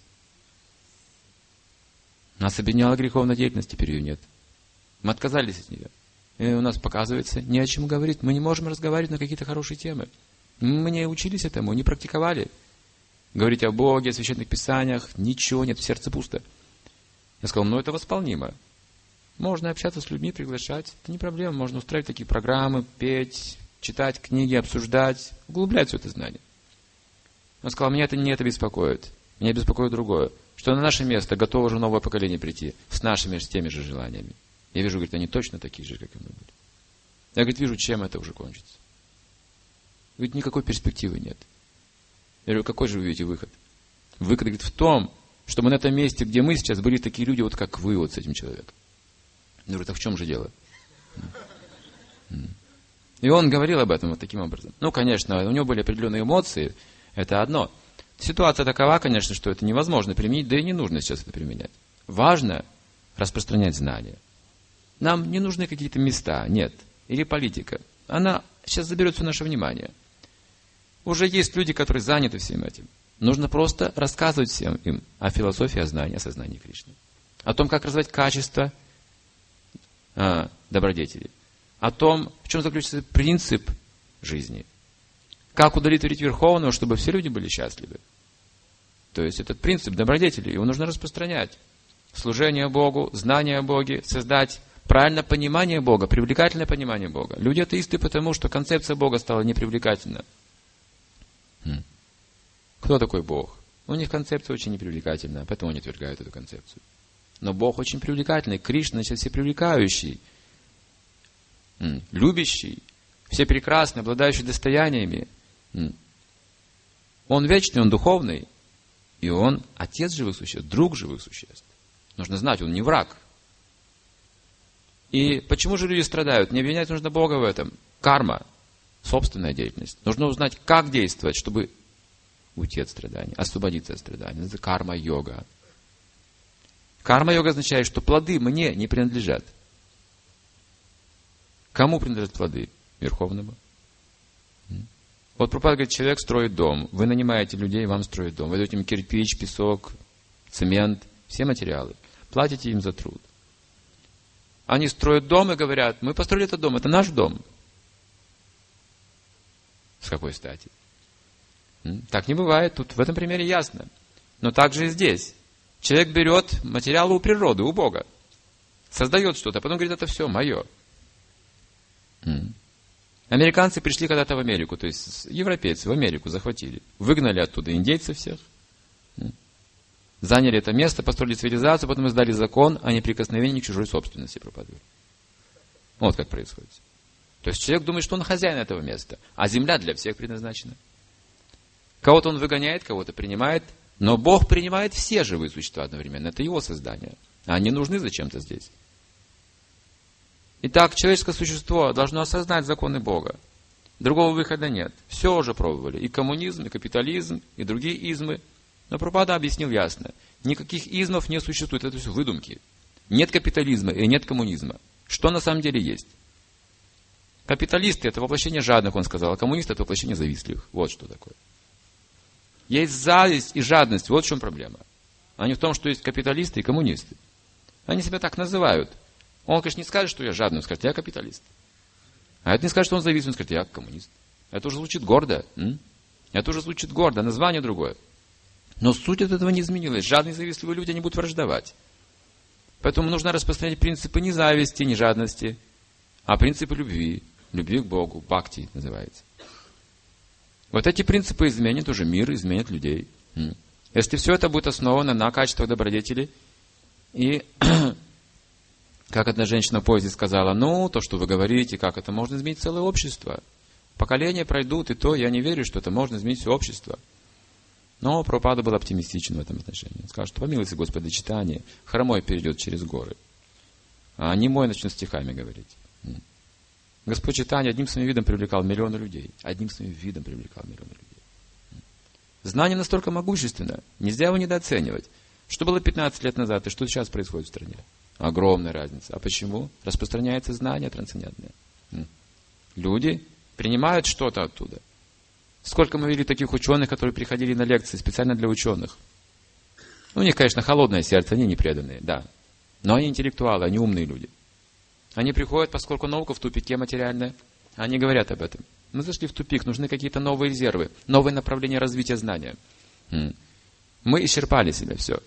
Нас объединяла греховная деятельность, теперь ее нет. Мы отказались от нее. И у нас, показывается, не о чем говорить. Мы не можем разговаривать на какие-то хорошие темы. Мы не учились этому, не практиковали. Говорить о Боге, о священных писаниях, ничего нет, в сердце пусто. Я сказал, ну это восполнимо. Можно общаться с людьми, приглашать. Это не проблема. Можно устраивать такие программы, петь, читать книги, обсуждать, углублять все это знание. Он сказал, меня это не это беспокоит. Меня беспокоит другое. Что на наше место готово же новое поколение прийти с нашими, с теми же желаниями. Я вижу, говорит, они точно такие же, как и мы были. Я, говорит, вижу, чем это уже кончится. Говорит, никакой перспективы нет. Я говорю, какой же вы видите выход? Выход, говорит, в том, что мы на этом месте, где мы сейчас, были такие люди, вот как вы, вот с этим человеком. Я говорю, так в чем же дело? И он говорил об этом вот таким образом. Ну, конечно, у него были определенные эмоции, это одно. Ситуация такова, конечно, что это невозможно применить, да и не нужно сейчас это применять. Важно распространять знания. Нам не нужны какие-то места, нет. Или политика. Она сейчас заберет все наше внимание. Уже есть люди, которые заняты всем этим. Нужно просто рассказывать всем им о философии, о знании, о сознании Кришны. О том, как развивать качество а, добродетели. О том, в чем заключается принцип жизни. Как удовлетворить Верховного, чтобы все люди были счастливы. То есть этот принцип добродетели, его нужно распространять. Служение Богу, знание о Боге, создать правильное понимание Бога, привлекательное понимание Бога. Люди атеисты потому, что концепция Бога стала непривлекательна. Хм. Кто такой Бог? У них концепция очень непривлекательная, поэтому они отвергают эту концепцию. Но Бог очень привлекательный, Кришна, значит, всепривлекающий, хм. любящий, все прекрасный, обладающий достояниями. Хм. Он вечный, он духовный, и он отец живых существ, друг живых существ. Нужно знать, он не враг. И почему же люди страдают? Не обвинять нужно Бога в этом. Карма, собственная деятельность. Нужно узнать, как действовать, чтобы уйти от страданий, освободиться от страданий. Это карма-йога. Карма-йога означает, что плоды мне не принадлежат. Кому принадлежат плоды? Верховному. Вот Прабхупада говорит, человек строит дом. Вы нанимаете людей, вам строят дом. Вы даете им кирпич, песок, цемент, все материалы. Платите им за труд. Они строят дом и говорят, мы построили этот дом, это наш дом. С какой стати? Так не бывает, тут в этом примере ясно. Но также и здесь. Человек берет материалы у природы, у Бога. Создает что-то, а потом говорит, это все мое. Американцы пришли когда-то в Америку, то есть европейцы в Америку захватили. Выгнали оттуда индейцев всех. Заняли это место, построили цивилизацию, потом издали закон о неприкосновении к чужой собственности. Проповедуют. Вот как происходит. То есть человек думает, что он хозяин этого места, а земля для всех предназначена. Кого-то он выгоняет, кого-то принимает, но Бог принимает все живые существа одновременно. Это его создание. А они нужны зачем-то здесь. Итак, человеческое существо должно осознать законы Бога. Другого выхода нет. Все уже пробовали. И коммунизм, и капитализм, и другие измы. Но Прабхупада объяснил ясно. Никаких измов не существует. Это все выдумки. Нет капитализма и нет коммунизма. Что на самом деле есть? Капиталисты – это воплощение жадных, он сказал, а коммунисты – это воплощение завистливых. Вот что такое. Есть зависть и жадность. Вот в чем проблема. А не в том, что есть капиталисты и коммунисты. Они себя так называют. Он, конечно, не скажет, что я жадный, он скажет, я капиталист. А это не скажет, что он завистливый, он скажет, я коммунист. Это уже звучит гордо. М? Это уже звучит гордо, название другое. Но суть от этого не изменилась. Жадные и завистливые люди, они будут враждовать. Поэтому нужно распространять принципы не зависти, не жадности, а принципы любви. Любви к Богу. Бхакти называется. Вот эти принципы изменят уже мир, изменят людей. Если все это будет основано на качествах добродетели, и, как одна женщина в поезде сказала, ну, то, что вы говорите, как это можно изменить целое общество. Поколения пройдут, и то я не верю, что это можно изменить все общество. Но Прабхупада был оптимистичен в этом отношении. Он сказал, что по милости Господа читания хромой перейдет через горы, а немой начнет стихами говорить. Господь читания одним своим видом привлекал миллионы людей. Одним своим видом привлекал миллионы людей. Знание настолько могущественно, нельзя его недооценивать. Что было пятнадцать лет назад и что сейчас происходит в стране? Огромная разница. А почему? Распространяется знание трансцендентное. Люди принимают что-то оттуда. Сколько мы видели таких ученых, которые приходили на лекции специально для ученых. У них, конечно, холодное сердце, они не преданные, да. Но они интеллектуалы, они умные люди. Они приходят, поскольку наука в тупике материальная, они говорят об этом. Мы зашли в тупик, нужны какие-то новые резервы, новые направления развития знания. Мы исчерпали себя, все.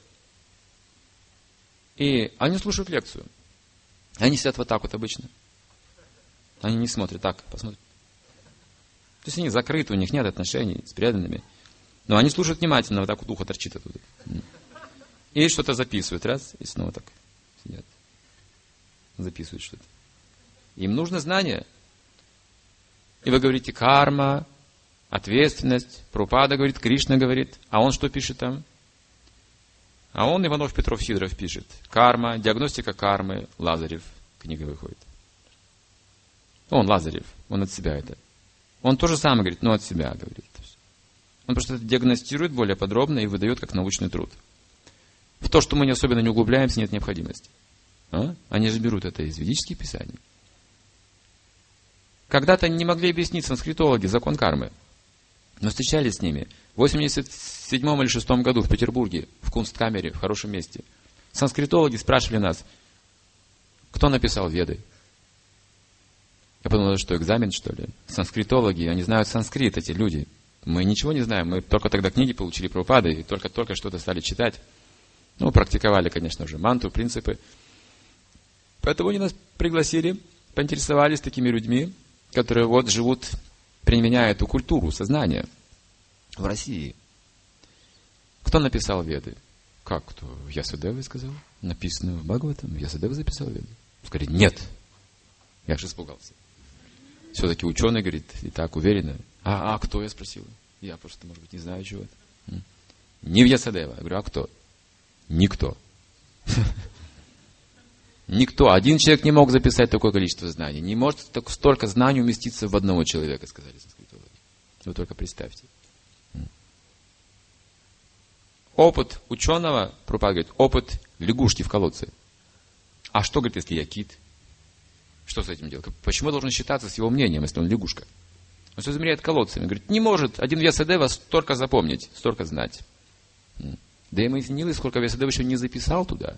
И они слушают лекцию. Они сидят вот так вот обычно. Они не смотрят так, посмотрят. То есть они закрыты, у них нет отношений с преданными. Но они слушают внимательно, вот так вот ухо торчит оттуда. И что-то записывают, раз, и снова так сидят. Записывают что-то. Им нужно знание. И вы говорите, карма, ответственность. Прабхупада говорит, Кришна говорит. А он что пишет там? А он, Иванов, Петров, Сидоров пишет. Карма, диагностика кармы, Лазарев. Книга выходит. Он Лазарев, он от себя это. Он то же самое говорит, но от себя говорит. Он просто это диагностирует более подробно и выдает как научный труд. В то, что мы не особенно не углубляемся, нет необходимости. А? Они же берут это из ведических писаний. Когда-то не могли объяснить санскритологи закон кармы. Но встречались с ними. В восемьдесят седьмом или шестом году в Петербурге, в Кунсткамере, в хорошем месте. Санскритологи спрашивали нас, кто написал Веды? Я подумал, что экзамен, что ли? Санскритологи, они знают санскрит, эти люди. Мы ничего не знаем, мы только тогда книги получили Прабхупады, и только-только что-то стали читать. Ну, практиковали, конечно же, мантру, принципы. Поэтому они нас пригласили, поинтересовались такими людьми, которые вот живут, применяя эту культуру, сознание в России. Кто написал Веды? Как кто? Ясадева сказал. Написано в Бхагаватам. Ясадева записал Веды. Сказали, нет. Я же испугался. Все-таки ученый говорит, и так уверенно. А, а кто, я спросил? Я просто, может быть, не знаю чего это. Не Вьясадева. Я говорю, а кто? Никто. Никто. Один человек не мог записать такое количество знаний. Не может столько знаний уместиться в одного человека, сказали санскритологи. Вы только представьте. Опыт ученого, Прабхупада говорит, опыт лягушки в колодце. А что, говорит, если я кит? Что с этим делать? Почему я должен считаться с его мнением, если он лягушка? Он все измеряет колодцами. Говорит, не может один Вьясадева столько запомнить, столько знать. Да ему изменилось, сколько Вьясадева еще не записал туда.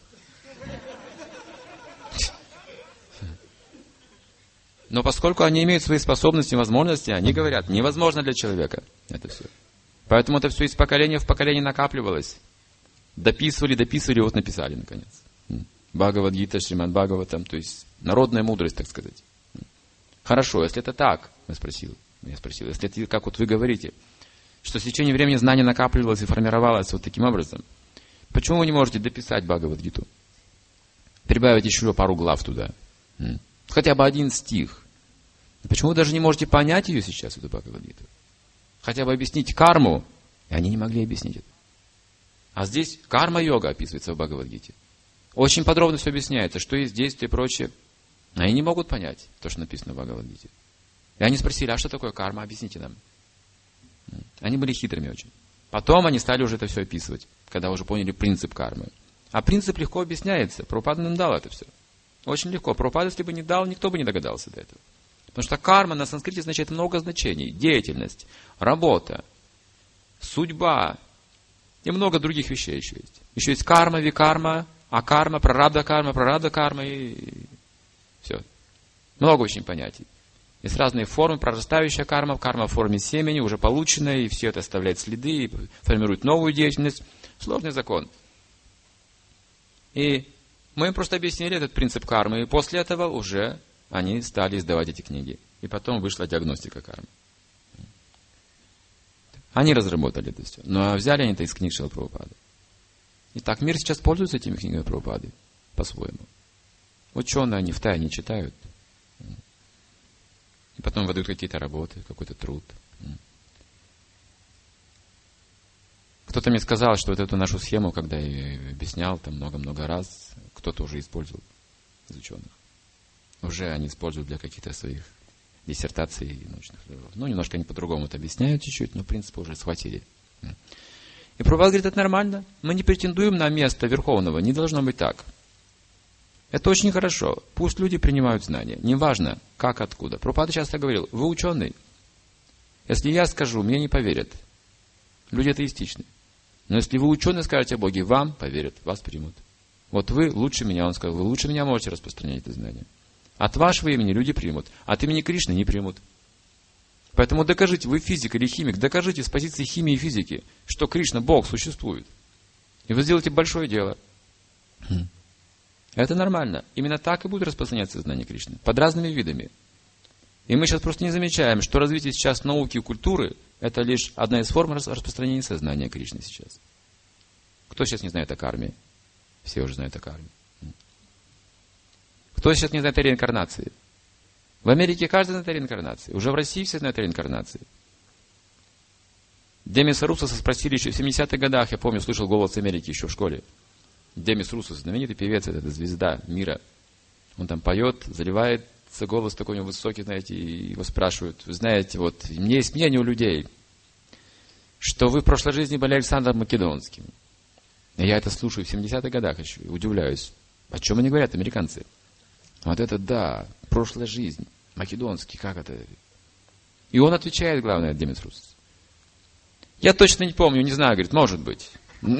Но поскольку они имеют свои способности и возможности, они говорят, невозможно для человека это все. Поэтому это все из поколения в поколение накапливалось. Дописывали, дописывали, вот написали наконец. Бхагавад-гита, Шримад Бхагаватам, то есть народная мудрость, так сказать. Хорошо, если это так, я спросил, я спросил, если это, как вот вы говорите, что с течением времени знание накапливалось и формировалось вот таким образом, почему вы не можете дописать Бхагавад-гиту? Прибавить еще пару глав туда. Хотя бы один стих. Почему вы даже не можете понять ее сейчас, эту Бхагавад-гиту? Хотя бы объяснить карму, и они не могли объяснить это. А здесь карма-йога описывается в Бхагавад-гите. Очень подробно все объясняется, что есть действие и прочее. Они не могут понять то, что написано в Бхагавад-гите. И они спросили, а что такое карма? Объясните нам. Они были хитрыми очень. Потом они стали уже это все описывать, когда уже поняли принцип кармы. А принцип легко объясняется. Прабхупада нам дал это все. Очень легко. Прабхупада, если бы не дал, никто бы не догадался до этого. Потому что карма на санскрите означает много значений. Деятельность, работа, судьба и много других вещей еще есть. Еще есть карма, викарма, акарма, прарабда карма, прарабда карма и все. Много очень понятий. Есть разные формы, прорастающая карма, карма в форме семени, уже полученная, и все это оставляет следы, и формирует новую деятельность. Сложный закон. И мы им просто объяснили этот принцип кармы, и после этого уже они стали издавать эти книги. И потом вышла диагностика кармы. Они разработали это все. Но взяли они это из книг Шрилы Прабхупады. Итак, мир сейчас пользуется этими книгами Прабхупады по-своему. Ученые они втайне читают. И потом выдают какие-то работы, какой-то труд. Кто-то мне сказал, что вот эту нашу схему, когда я объяснял там много-много раз, кто-то уже использовал из ученых. Уже они используют для каких-то своих диссертаций и научных трудов. Ну, немножко они по-другому это объясняют чуть-чуть, но в принципе уже схватили. И Прабхупада говорит, это нормально. Мы не претендуем на место Верховного, не должно быть так. Это очень хорошо. Пусть люди принимают знания. Неважно, как, откуда. Прабхупада часто говорил, вы ученый. Если я скажу, мне не поверят. Люди атеистичны. Но если вы ученый скажете о Боге, вам поверят, вас примут. Вот вы лучше меня, он сказал, вы лучше меня можете распространять это знание. От вашего имени люди примут, от имени Кришны не примут. Поэтому докажите, вы физик или химик, докажите с позиции химии и физики, что Кришна, Бог, существует. И вы сделаете большое дело. Это нормально. Именно так и будет распространяться знание Кришны. Под разными видами. И мы сейчас просто не замечаем, что развитие сейчас науки и культуры – это лишь одна из форм распространения сознания Кришны сейчас. Кто сейчас не знает о карме? Все уже знают о карме. Кто сейчас не знает о реинкарнации? В Америке каждый знает о реинкарнации. Уже в России все знают о реинкарнации. Демиса Русоса спросили еще в семидесятых годах, я помню, слышал голос Америки еще в школе. Демис Русос, знаменитый певец, это звезда мира. Он там поет, заливается, голос такой у него высокий, знаете, и его спрашивают, вы знаете, вот, мне есть мнение у людей, что вы в прошлой жизни были Александром Македонским. И я это слушаю в семидесятых годах еще, и удивляюсь. О чем они говорят, американцы? Вот это да, прошлая жизнь, македонский, как это? И он отвечает, главное, Демис Русос. Я точно не помню, не знаю, говорит, может быть.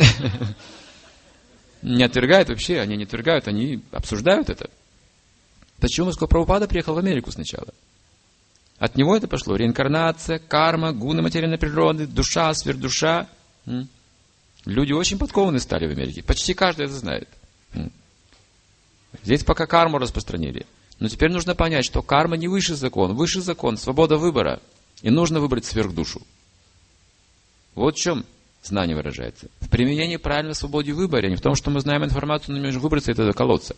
Не отвергают вообще, они не отвергают, они обсуждают это. Почему? Потому что Прабхупада приехал в Америку сначала. От него это пошло. Реинкарнация, карма, гуны материальной природы, душа, сверхдуша. Люди очень подкованные стали в Америке. Почти каждый это знает. Здесь пока карму распространили. Но теперь нужно понять, что карма не высший закон. Высший закон – свобода выбора. И нужно выбрать сверхдушу. Вот в чем знание выражается. В применении правильной свободы выбора, а не в том, что мы знаем информацию, но не можем выбраться из этого колодца.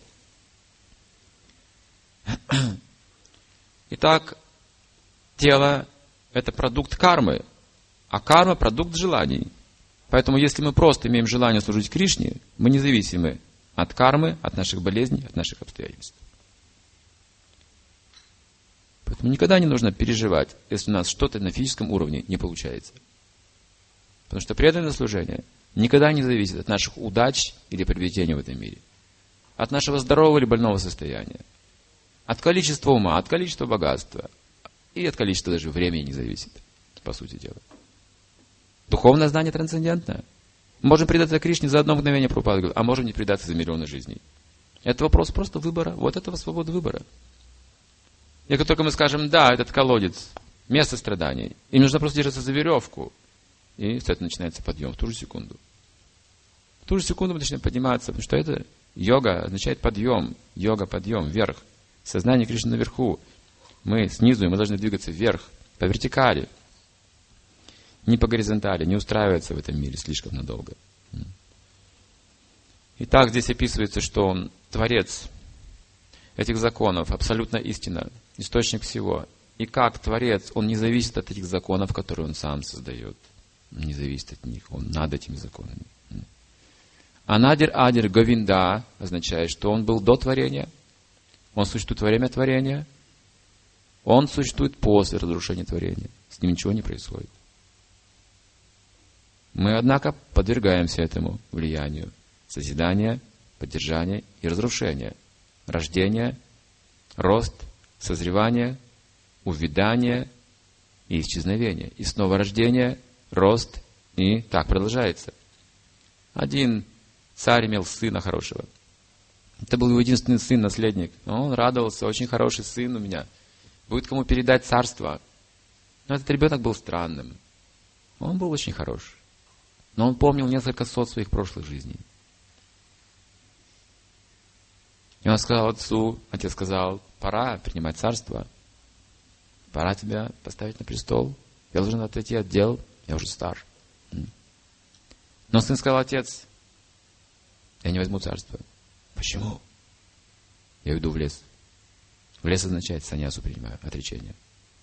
Итак, тело – это продукт кармы, а карма – продукт желаний. Поэтому, если мы просто имеем желание служить Кришне, мы независимы от кармы, от наших болезней, от наших обстоятельств. Поэтому никогда не нужно переживать, если у нас что-то на физическом уровне не получается. Потому что преданное служение никогда не зависит от наших удач или приобретений в этом мире. От нашего здорового или больного состояния. От количества ума, от количества богатства. И от количества даже времени не зависит, по сути дела. Духовное знание трансцендентное. Можем предаться Кришне за одно мгновение, Прабхупада говорит, а можем не предаться за миллионы жизней. Это вопрос просто выбора. Вот этого свобода выбора. И как только мы скажем, да, этот колодец, место страданий, им нужно просто держаться за веревку. И, кстати, начинается подъем в ту же секунду. В ту же секунду мы начинаем подниматься, потому что это йога означает подъем. Йога, подъем, вверх. Сознание Кришны наверху. Мы снизу, и мы должны двигаться вверх, по вертикали. Не по горизонтали, не устраиваться в этом мире слишком надолго. Итак, здесь описывается, что он творец этих законов, абсолютно истина, источник всего. И как творец, он не зависит от этих законов, которые он сам создает. Он не зависит от них, он над этими законами. Анадир Адир Говинда означает, что он был до творения, он существует во время творения, он существует после разрушения творения. С ним ничего не происходит. Мы, однако, подвергаемся этому влиянию. Созидания, поддержания и разрушения. Рождение, рост, созревание, увядание и исчезновение. И снова рождение, рост, и так продолжается. Один царь имел сына хорошего. Это был его единственный сын, наследник. Он радовался, очень хороший сын у меня. Будет кому передать царство. Но этот ребенок был странным. Он был очень хорош. Но он помнил несколько сот своих прошлых жизней. И он сказал отцу, отец сказал, пора принимать царство. Пора тебя поставить на престол. Я должен отойти от дел, я уже стар. Но сын сказал, отец, я не возьму царство. Почему? Я уйду в лес. В лес означает саньясу принимаю, отречение.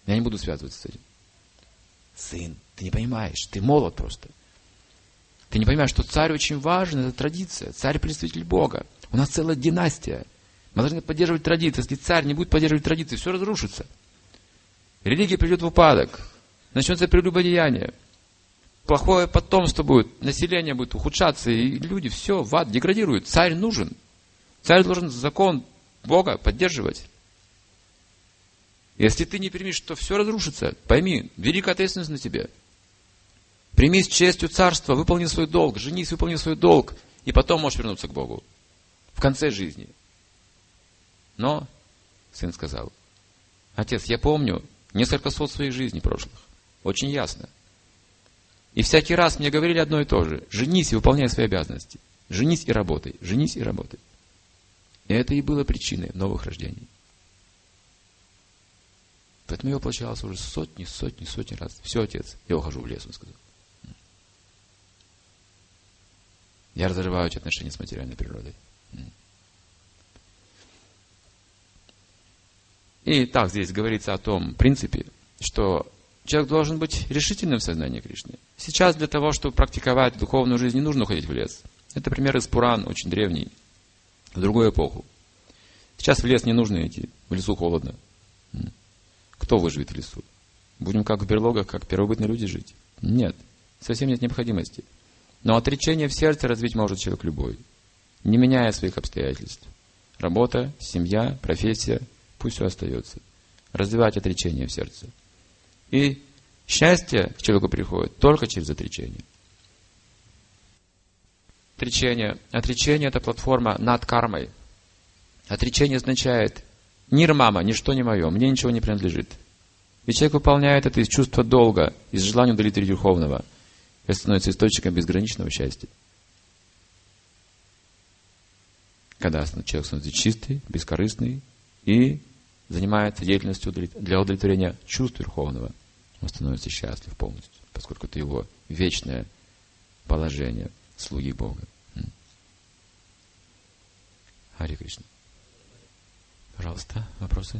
Я не буду связываться с этим. Сын, ты не понимаешь, ты молод просто. Ты не понимаешь, что царь очень важен, это традиция. Царь представитель Бога. У нас целая династия. Мы должны поддерживать традиции. Если царь не будет поддерживать традиции, все разрушится. Религия придет в упадок. Начнется прелюбодеяние. Плохое потомство будет, население будет ухудшаться, и люди все в ад деградируют. Царь нужен. Царь должен закон Бога поддерживать. Если ты не примешь, то все разрушится. Пойми, великая ответственность на тебе. Прими с честью царство, выполни свой долг, женись, выполни свой долг, и потом можешь вернуться к Богу. В конце жизни. Но сын сказал: отец, я помню несколько сот своих жизней прошлых. Очень ясно. И всякий раз мне говорили одно и то же. Женись и выполняй свои обязанности. Женись и работай. Женись и работай. И это и было причиной новых рождений. Поэтому я воплощался уже сотни, сотни, сотни раз. Все, отец, я ухожу в лес, он сказал. Я разрываю эти отношения с материальной природой. И так здесь говорится о том принципе, что человек должен быть решительным в сознании Кришны. Сейчас для того, чтобы практиковать духовную жизнь, не нужно уходить в лес. Это пример из Пуран, очень древний, в другую эпоху. Сейчас в лес не нужно идти, в лесу холодно. Кто выживет в лесу? Будем как в берлогах, как первобытные люди жить? Нет, совсем нет необходимости. Но отречение в сердце развить может человек любой, не меняя своих обстоятельств. Работа, семья, профессия, пусть все остается. Развивать отречение в сердце. И счастье к человеку приходит только через отречение. Отречение. Отречение – это платформа над кармой. Отречение означает: «Нир, мама, ничто не мое, мне ничего не принадлежит». И человек выполняет это из чувства долга, из желания удовлетворить Верховного. Это становится источником безграничного счастья. Когда человек становится чистый, бескорыстный и занимается деятельностью для удовлетворения чувств Верховного, он становится счастлив полностью, поскольку это его вечное положение слуги Бога. Харе Кришна. Пожалуйста, вопросы?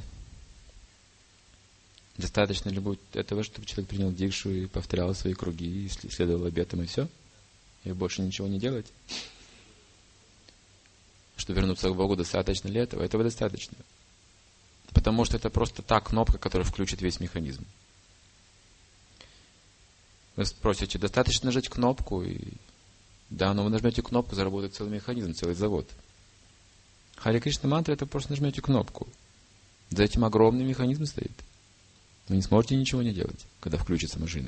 Достаточно ли будет этого, чтобы человек принял дикшу и повторял свои круги, и следовал обетам, и все? И больше ничего не делать? Чтобы вернуться к Богу, достаточно ли этого? Этого достаточно. Потому что это просто та кнопка, которая включит весь механизм. Вы спросите, достаточно нажать кнопку? И... Да, но вы нажмете кнопку, заработает целый механизм, целый завод. Харе Кришна мантра — это просто нажмете кнопку. За этим огромный механизм стоит. Вы не сможете ничего не делать, когда включится машина.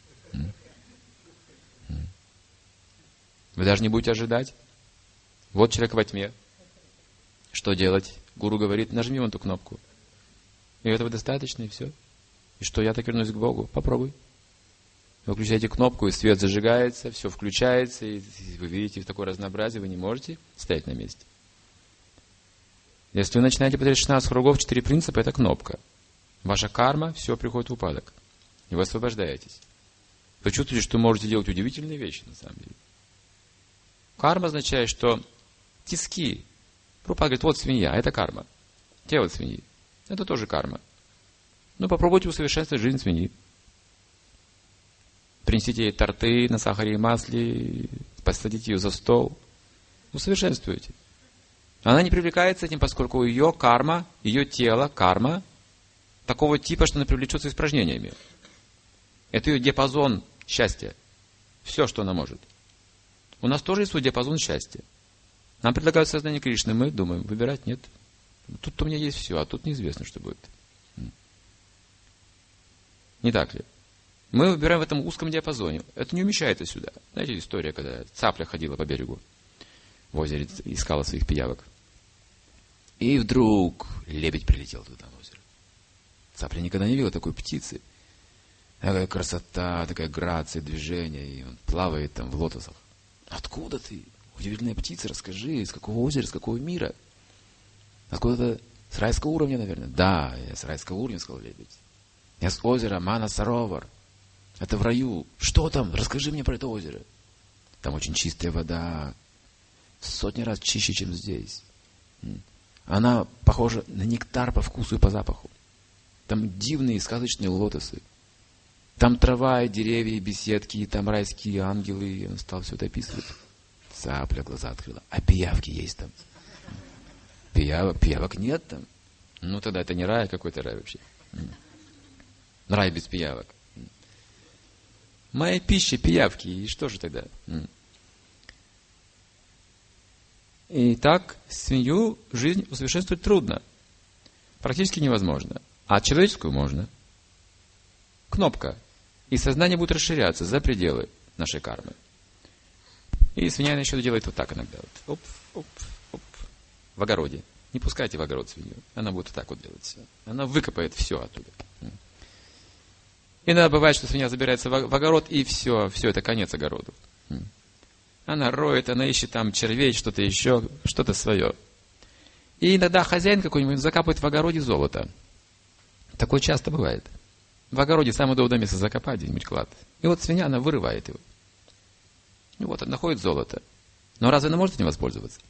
Вы даже не будете ожидать. Вот человек во тьме. Что делать? Гуру говорит: нажми вон эту кнопку. И этого достаточно, и все. И что, я так вернусь к Богу? Попробуй. Вы включаете кнопку, и свет зажигается, все включается, и вы видите такое разнообразие, вы не можете стоять на месте. Если вы начинаете повторять шестнадцать кругов, четыре принципа — это кнопка. Ваша карма, все приходит в упадок. И вы освобождаетесь. Вы чувствуете, что можете делать удивительные вещи, на самом деле. Карма означает, что тиски. Прабхупада говорит: вот свинья, это карма. Тело свиньи. Это тоже карма. Ну, попробуйте усовершенствовать жизнь свиньи. Принесите ей торты на сахаре и масле, посадите ее за стол. Усовершенствуйте. Она не привлекается этим, поскольку ее карма, ее тело, карма, такого типа, что она привлечется испражнениями. Это ее диапазон счастья. Все, что она может. У нас тоже есть свой диапазон счастья. Нам предлагают сознание Кришны, мы думаем, выбирать нет. Тут у меня есть все, а тут неизвестно, что будет. Не так ли? Мы выбираем в этом узком диапазоне. Это не умещается сюда. Знаете история, когда цапля ходила по берегу в озере, искала своих пиявок. И вдруг лебедь прилетел туда на озеро. Цапля никогда не видела такой птицы. Такая красота, такая грация, движение. И он плавает там в лотосах. Откуда ты? Удивительная птица, расскажи, из какого озера, из какого мира? Откуда-то с райского уровня, наверное. Да, я с райского уровня, сказал лебедь. Я с озера Манасаровар. Это в раю. Что там? Расскажи мне про это озеро. Там очень чистая вода. Сотни раз чище, чем здесь. Она похожа на нектар по вкусу и по запаху. Там дивные сказочные лотосы. Там трава, и деревья, и беседки, и там райские ангелы. И он стал все это описывать. Цапля глаза открыла. А пиявки есть там? Пиявок, пиявок нет там. Ну тогда это не рай, а какой-то рай вообще. Рай без пиявок. Моя пища пиявки. И что же тогда? И так свинью жизнь усовершенствовать трудно. Практически невозможно. А человеческую можно. Кнопка. И сознание будет расширяться за пределы нашей кармы. И свинья еще делает вот так иногда. Вот. Оп, оп, оп. В огороде. Не пускайте в огород свинью. Она будет вот так вот делать все. Она выкопает все оттуда. Иногда бывает, что свинья забирается в огород, и все, все, это конец огороду. Она роет, она ищет там червей, что-то еще, что-то свое. И иногда хозяин какой-нибудь закапывает в огороде золото. Такое часто бывает. В огороде самое удобное место закопать где-нибудь клад. И вот свинья, она вырывает его. И вот она находит золото. Но разве она может этим воспользоваться?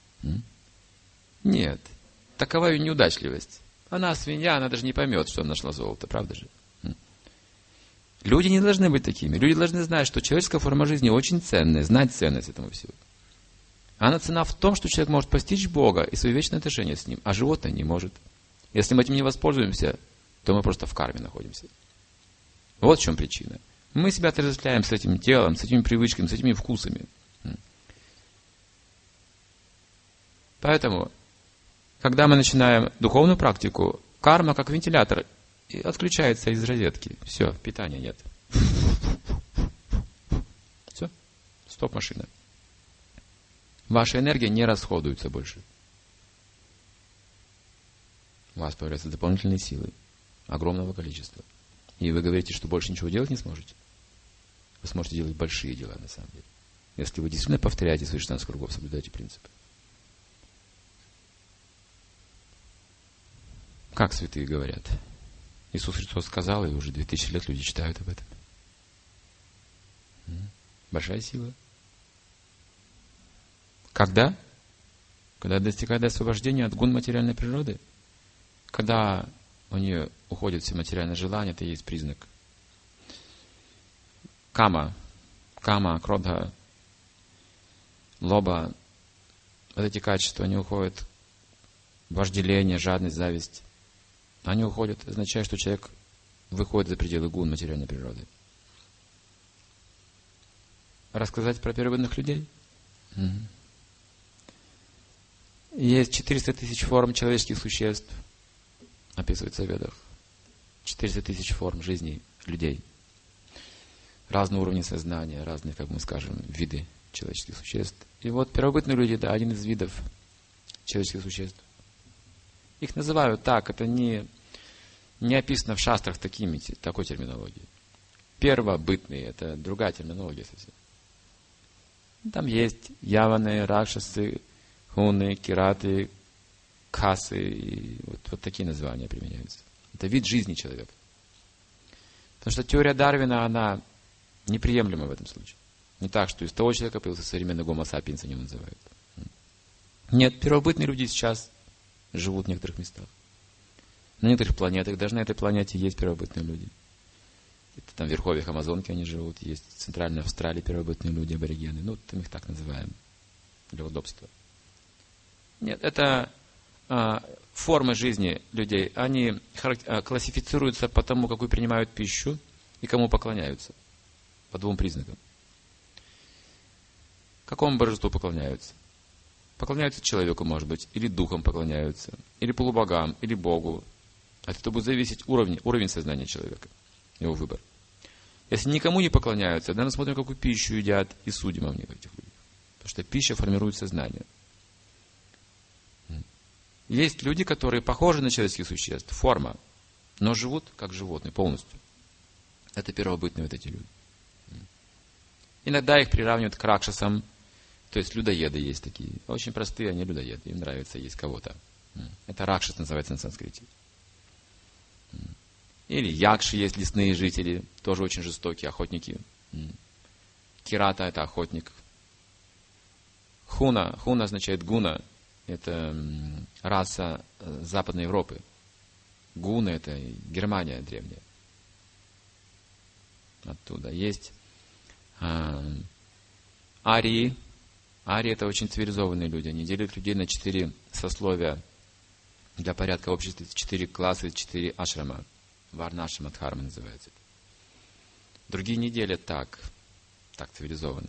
Нет. Такова ее неудачливость. Она свинья, она даже не поймет, что она нашла золото. Правда же? Люди не должны быть такими. Люди должны знать, что человеческая форма жизни очень ценная, знать ценность этому всего. Она цена в том, что человек может постичь Бога и свои вечные отношения с Ним, а животное не может. Если мы этим не воспользуемся, то мы просто в карме находимся. Вот в чем причина. Мы себя отождествляем с этим телом, с этими привычками, с этими вкусами. Поэтому, когда мы начинаем духовную практику, карма, как вентилятор, отключается из розетки. Все, питания нет. Все, стоп машина. Ваша энергия не расходуется больше. У вас появляются дополнительные силы. Огромного количества. И вы говорите, что больше ничего делать не сможете. Вы сможете делать большие дела, на самом деле. Если вы действительно повторяете свои шестнадцать кругов, соблюдаете принципы. Как святые говорят? Иисус Христос сказал, и уже две тысячи лет люди читают об этом. Большая сила. Когда? Когда достигает освобождения от гун материальной природы. Когда у нее уходит все материальные желания, это и есть признак. Кама, кама, кродха, лоба, вот эти качества, они уходят. Вожделение, жадность, зависть. Они уходят, означает, что человек выходит за пределы гун материальной природы. Рассказать про первобытных людей? Угу. Есть четыреста тысяч форм человеческих существ, описывается в Ведах. четыреста тысяч форм жизни людей. Разные уровни сознания, разные, как мы скажем, виды человеческих существ. И вот первобытные люди, да, один из видов человеческих существ. Их называют так, это не, не описано в шастрах такими, такой терминологией. Первобытные, это другая терминология совсем. Там есть яваны, ракшасы, хуны, кираты, касы, и вот, вот такие названия применяются. Это вид жизни человека. Потому что теория Дарвина, она неприемлема в этом случае. Не так, что из того человека появился современный гомо сапиенс, они его называют. Нет, первобытные люди сейчас живут в некоторых местах. На некоторых планетах, даже на этой планете есть первобытные люди. Это там в верховьях Амазонки они живут, есть в Центральной Австралии первобытные люди, аборигены. Ну, мы их так называем для удобства. Нет, это а, формы жизни людей. Они а, классифицируются по тому, какую принимают пищу и кому поклоняются. По двум признакам. Какому божеству поклоняются? Поклоняются человеку, может быть, или духом поклоняются, или полубогам, или Богу. От этого будет зависеть уровень, уровень сознания человека, его выбор. Если никому не поклоняются, тогда мы смотрим, какую пищу едят, и судим о них, этих людях. Потому что пища формирует сознание. Есть люди, которые похожи на человеческих существ, форма, но живут как животные полностью. Это первобытные вот эти люди. Иногда их приравнивают к ракшасам. То есть людоеды есть такие. Очень простые, они людоеды. Им нравится есть кого-то. Это ракшас называется на санскрите. Или якши есть лесные жители. Тоже очень жестокие охотники. Кирата это охотник. Хуна. Хуна означает гуна. Это раса Западной Европы. Гуны — это Германия древняя. Оттуда. Есть э, арии. Арии — это очень цивилизованные люди. Они делят людей на четыре сословия. Для порядка общества четыре класса, четыре ашрама. Варнашрама дхарма называется. Другие не делят так, так цивилизованно.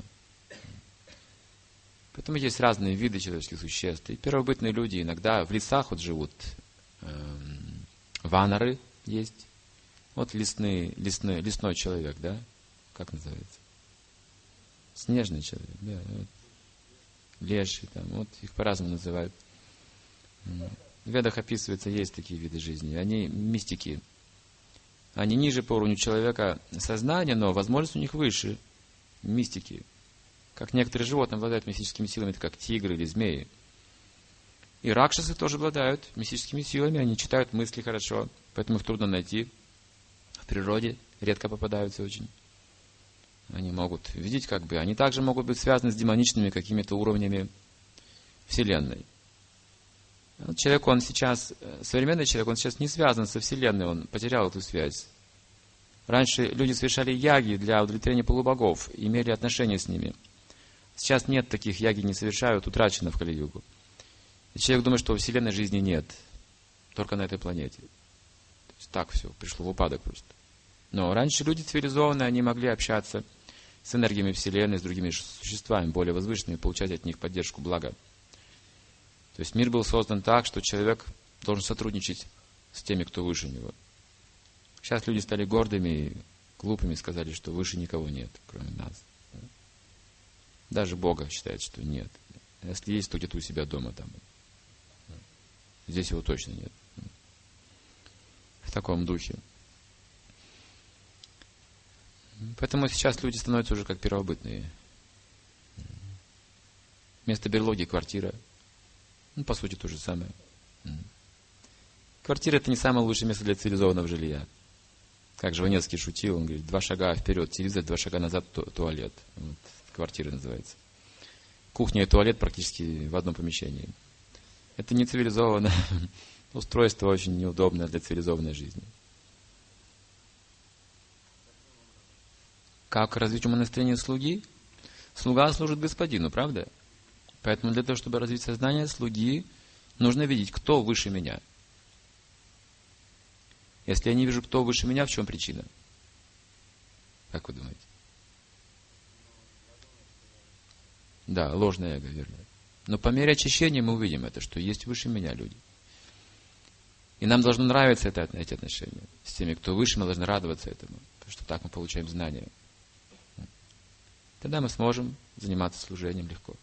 Поэтому есть разные виды человеческих существ. И первобытные люди иногда в лесах вот живут. Эм, ванары есть. Вот лесный, лесной, лесной человек, да? Как называется? Снежный человек, да. Вот. Леший, там, вот их по-разному называют. В Ведах описывается, есть такие виды жизни. Они мистики. Они ниже по уровню человека сознания, но возможности у них выше. Мистики. Как некоторые животные обладают мистическими силами, это как тигры или змеи. И ракшасы тоже обладают мистическими силами, они читают мысли хорошо, поэтому их трудно найти. В природе редко попадаются очень. Они могут видеть, как бы, они также могут быть связаны с демоничными какими-то уровнями Вселенной. Человек, он сейчас, современный человек, он сейчас не связан со Вселенной, он потерял эту связь. Раньше люди совершали яги для удовлетворения полубогов, имели отношения с ними. Сейчас нет таких, яги не совершают, утрачено в Кали-югу. И человек думает, что во Вселенной жизни нет, только на этой планете. То есть так все, пришло в упадок просто. Но раньше люди цивилизованные, они могли общаться с энергиями Вселенной, с другими существами, более возвышенными, получать от них поддержку, благо. То есть мир был создан так, что человек должен сотрудничать с теми, кто выше него. Сейчас люди стали гордыми, глупыми, сказали, что выше никого нет, кроме нас. Даже Бога считает, что нет. Если есть, то где-то у себя дома там. Здесь его точно нет. В таком духе. Поэтому сейчас люди становятся уже как первобытные. Вместо берлоги квартира. Ну, по сути, то же самое. Квартира — это не самое лучшее место для цивилизованного жилья. Как Жванецкий шутил, он говорит, два шага вперед телевизор, два шага назад ту- туалет. Вот, квартира называется. Кухня и туалет практически в одном помещении. Это не цивилизованное устройство, очень неудобное для цивилизованной жизни. Как развить умонастроение слуги? Слуга служит господину, правда? Поэтому для того, чтобы развить сознание слуги, нужно видеть, кто выше меня. Если я не вижу, кто выше меня, в чем причина? Как вы думаете? Да, ложное эго, верно. Но по мере очищения мы увидим это, что есть выше меня люди. И нам должно нравиться это, эти отношения. С теми, кто выше, мы должны радоваться этому. Потому что так мы получаем знания. Тогда мы сможем заниматься служением легко.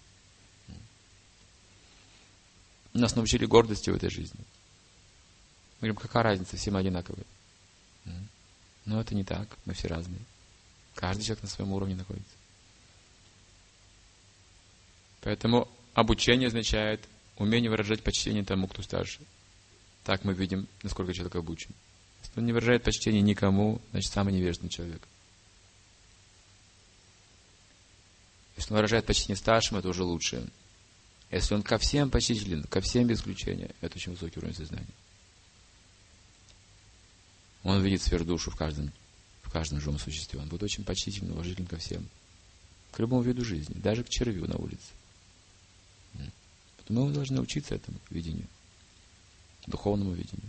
Нас научили гордости в этой жизни. Мы говорим, какая разница, все мы одинаковые. Но это не так, мы все разные. Каждый человек на своем уровне находится. Поэтому обучение означает умение выражать почтение тому, кто старше. Так мы видим, насколько человек обучен. Если он не выражает почтение никому, значит, самый невежественный человек. Если он выражает почтение старшим, это уже лучше. Если он ко всем почтителен, ко всем без исключения, это очень высокий уровень сознания. Он видит сверхдушу в каждом, в каждом живом существе. Он будет очень почтителен, уважителен ко всем. К любому виду жизни, даже к червю на улице. Поэтому мы должны учиться этому видению, духовному видению.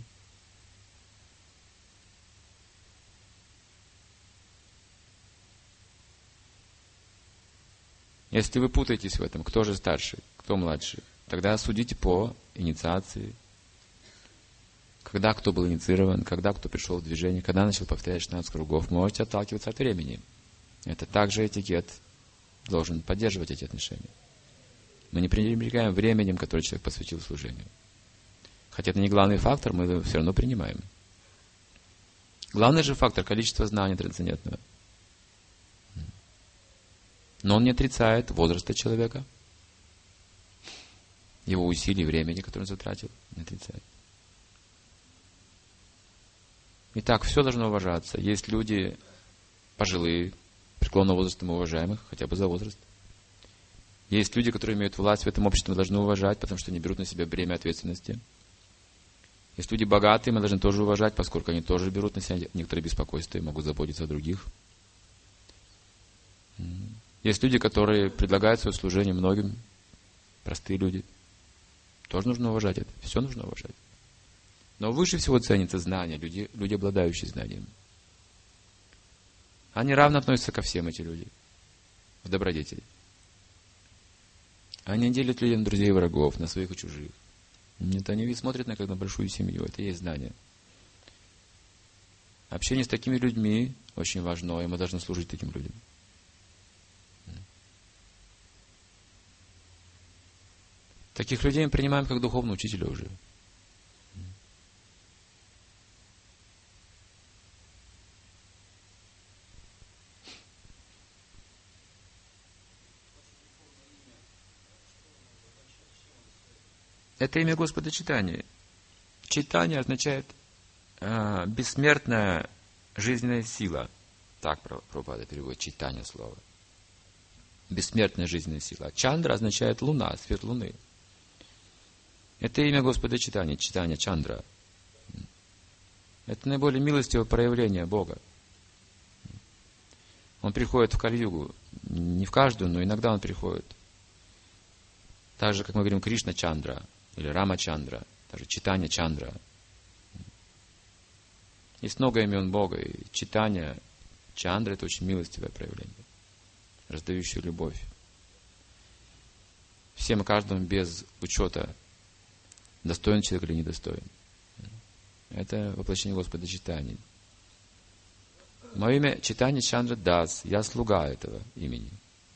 Если вы путаетесь в этом, кто же старше, кто младше, тогда судите по инициации. Когда кто был инициирован, когда кто пришел в движение, когда начал повторять шестнадцать кругов, можете отталкиваться от времени. Это также этикет должен поддерживать эти отношения. Мы не пренебрегаем временем, которое человек посвятил служению. Хотя это не главный фактор, мы его все равно принимаем. Главный же фактор – количество знания трансцендентного. Но он не отрицает возраста человека, его усилий, времени, которое он затратил, не отрицает. Итак, все должно уважаться. Есть люди пожилые, преклонного возраста, мы уважаем их, хотя бы за возраст. Есть люди, которые имеют власть в этом обществе, мы должны уважать, потому что они берут на себя бремя ответственности. Есть люди богатые, мы должны тоже уважать, поскольку они тоже берут на себя некоторые беспокойства и могут заботиться о других. Есть люди, которые предлагают свое служение многим, простые люди. Тоже нужно уважать это. Все нужно уважать. Но выше всего ценится знание, люди, люди, обладающие знанием. Они равно относятся ко всем, эти люди, в добродетели. Они делят людей на друзей и врагов, на своих и чужих. Нет, они смотрят на как на большую семью, это и есть знание. Общение с такими людьми очень важно, и мы должны служить таким людям. Таких людей мы принимаем как духовного учителя уже. Это имя Господа читание. Читание означает э, бессмертная жизненная сила. Так Прабхупада переводит читание слова. Бессмертная жизненная сила. Чандра означает луна, свет луны. Это имя Господа читание, читание Чандра. Это наиболее милостивое проявление Бога. Он приходит в Кали-югу. Не в каждую, но иногда он приходит. Так же, как мы говорим, Кришна Чандра или Рама Чандра, даже читание Чандра. Есть много имен Бога, и читание Чандра — это очень милостивое проявление, раздающее любовь. Всем и каждому без учета, достоин человек или недостоин. Это воплощение Господа читания. Мое имя читание Чандра Дас, я слуга этого имени.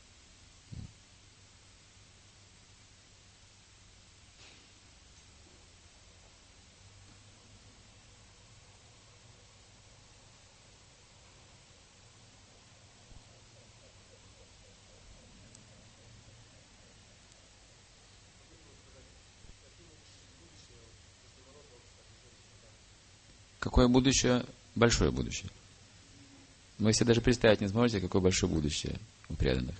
Какое будущее? Большое будущее. Вы себе даже представить не сможете, какое большое будущее у преданных.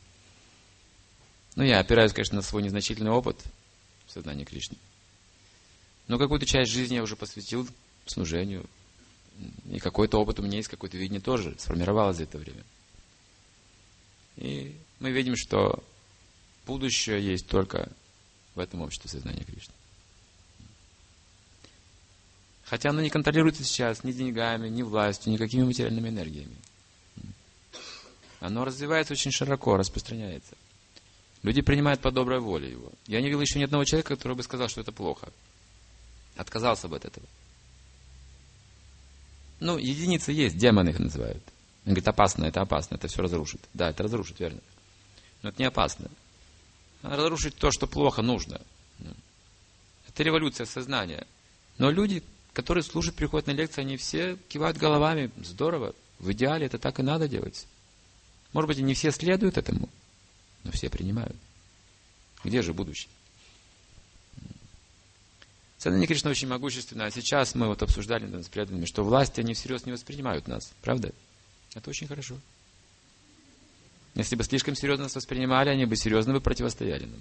Ну, я опираюсь, конечно, на свой незначительный опыт в сознании Кришны. Но какую-то часть жизни я уже посвятил служению. И какой-то опыт у меня есть, какое-то видение тоже сформировалось за это время. И мы видим, что будущее есть только в этом обществе сознания Кришны. Хотя оно не контролируется сейчас ни деньгами, ни властью, никакими материальными энергиями. Оно развивается очень широко, распространяется. Люди принимают по доброй воле его. Я не видел еще ни одного человека, который бы сказал, что это плохо. Отказался бы от этого. Ну, единицы есть, демоны их называют. Он говорит, опасно, это опасно, это все разрушит. Да, это разрушит, верно. Но это не опасно. Разрушить то, что плохо, нужно. Это революция сознания. Но люди, которые служат, приходят на лекции, они все кивают головами. Здорово. В идеале это так и надо делать. Может быть, и не все следуют этому, но все принимают. Где же будущее? Сознание Кришны очень могущественно. А сейчас мы вот обсуждали с преданными, что власти, они всерьез не воспринимают нас. Правда? Это очень хорошо. Если бы слишком серьезно нас воспринимали, они бы серьезно бы противостояли нам.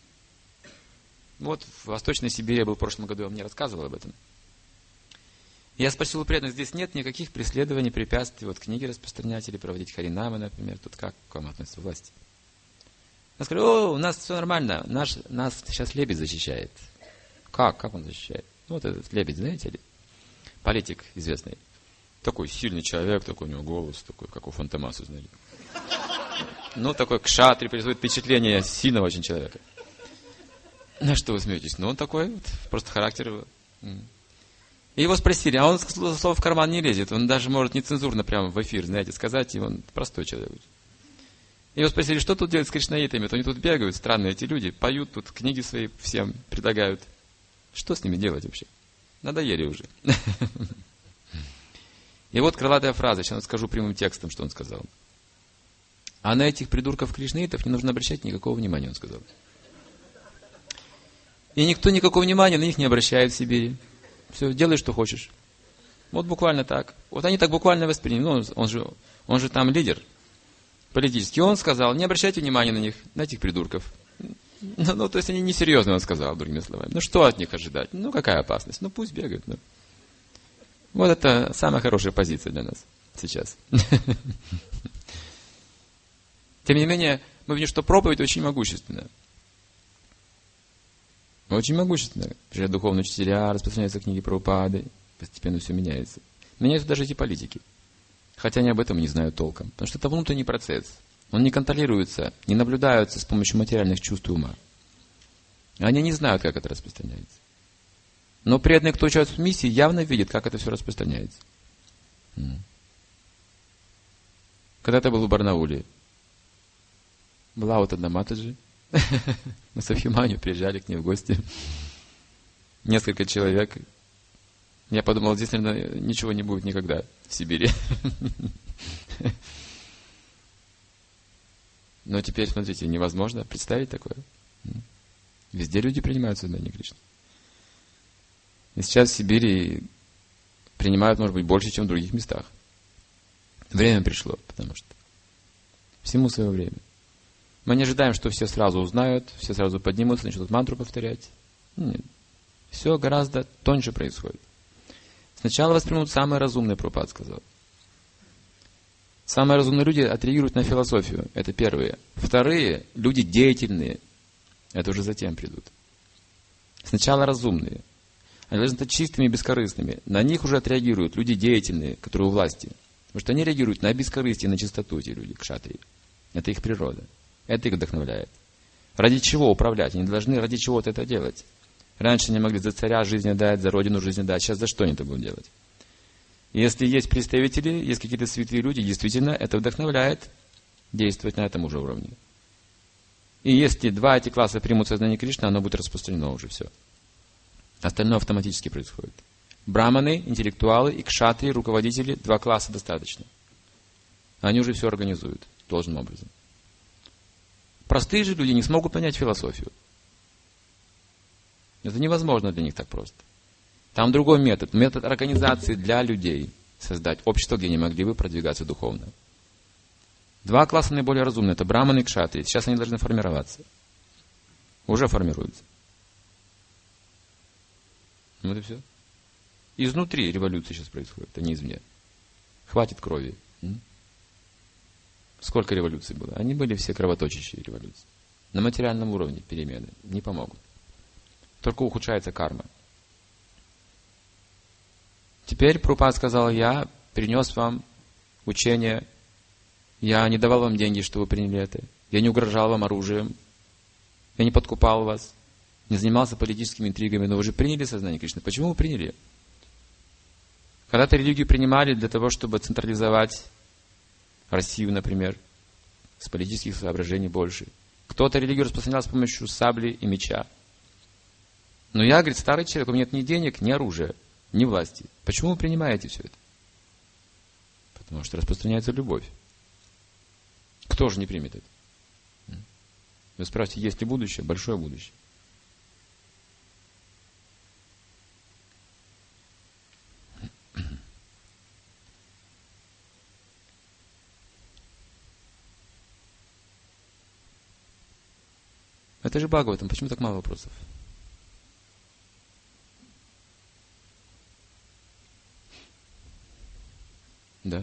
Вот в Восточной Сибири я был в прошлом году, я вам не рассказывал об этом. Я спросил у преданных, здесь нет никаких преследований, препятствий, вот книги распространять или проводить харинамы, например. Тут как к вам относятся власти? Я сказал, о, у нас все нормально, наш, нас сейчас Лебедь защищает. Как? Как он защищает? Ну, вот этот Лебедь, знаете ли? Политик известный. Такой сильный человек, такой у него голос, такой, как у Фантомаса, знаете. Ну, такой кшатри, производит впечатление сильного очень человека. На что вы смеетесь? Ну, он такой, вот, просто характер его. И его спросили, а он слово в карман не лезет, он даже может нецензурно прямо в эфир, знаете, сказать, и он простой человек. И его спросили, что тут делать с кришнаитами? Они тут бегают, странные эти люди, поют тут, книги свои всем предлагают. Что с ними делать вообще? Надоели уже. И вот крылатая фраза, сейчас скажу прямым текстом, что он сказал. А на этих придурков кришнаитов не нужно обращать никакого внимания, он сказал. И никто никакого внимания на них не обращает в Сибири. Все, делай, что хочешь. Вот буквально так. Вот они так буквально восприняли. Ну, он же, он же там лидер политический. Он сказал, не обращайте внимания на них, на этих придурков. Ну, ну, то есть они несерьезно, он сказал, другими словами. Ну, что от них ожидать? Ну, какая опасность? Ну, пусть бегают. Ну. Вот это самая хорошая позиция для нас сейчас. Тем не менее, мы видим, что проповедь очень могущественная. Очень могущественная. Приезжают духовные учителя, распространяются книги Прабхупады, постепенно все меняется. Меняются даже эти политики. Хотя они об этом не знают толком. Потому что это внутренний процесс. Он не контролируется, не наблюдается с помощью материальных чувств и ума. Они не знают, как это распространяется. Но преданные, кто участвует в миссии, явно видят, как это все распространяется. Когда-то был в Барнауле. Была вот одна Матаджи. Мы с Абхиманью приезжали к ней в гости. Несколько человек. Я подумал, здесь, наверное, ничего не будет никогда в Сибири. Но теперь, смотрите, невозможно представить такое. Везде люди принимают сознание Кришны. И сейчас в Сибири принимают, может быть, больше, чем в других местах. Время пришло, потому что всему свое время. Мы не ожидаем, что все сразу узнают, все сразу поднимутся, начнут мантру повторять. Нет. Все гораздо тоньше происходит. Сначала воспримут самые разумные, Прабхупада сказал. Самые разумные люди отреагируют на философию. Это первые. Вторые, люди деятельные. Это уже затем придут. Сначала разумные. Они должны стать чистыми и бескорыстными. На них уже отреагируют люди деятельные, которые у власти. Потому что они реагируют на бескорыстие, на чистоту, эти люди, кшатрии. Это их природа. Это их вдохновляет. Ради чего управлять? Они должны ради чего-то это делать. Раньше они могли за царя жизнь отдать, за родину жизнь отдать. Сейчас за что они это будут делать? Если есть представители, есть какие-то святые люди, действительно это вдохновляет действовать на этом уже уровне. И если два эти класса примут сознание Кришны, оно будет распространено уже все. Остальное автоматически происходит. Браманы, интеллектуалы и кшатрии, руководители, два класса достаточно. Они уже все организуют должным образом. Простые же люди не смогут понять философию. Это невозможно для них так просто. Там другой метод. Метод организации для людей. Создать общество, где они могли бы продвигаться духовно. Два класса наиболее разумные. Это браманы и кшатрии. Сейчас они должны формироваться. Уже формируются. Вот и все. Изнутри революция сейчас происходит, а не извне. Хватит крови. Сколько революций было? Они были все кровоточащие революции. На материальном уровне перемены не помогут. Только ухудшается карма. Теперь Прабхупада сказал, я принес вам учение, я не давал вам деньги, чтобы вы приняли это, я не угрожал вам оружием, я не подкупал вас, не занимался политическими интригами, но вы же приняли сознание Кришны. Почему вы приняли? Когда-то религию принимали для того, чтобы централизовать Россию, например, с политических соображений больше. Кто-то религию распространял с помощью сабли и меча. Но я, говорит, старый человек, у меня нет ни денег, ни оружия, ни власти. Почему вы принимаете все это? Потому что распространяется любовь. Кто же не примет это? Вы спрашиваете, есть ли будущее? Большое будущее. Это же Бхагаватам. Почему так мало вопросов? Да.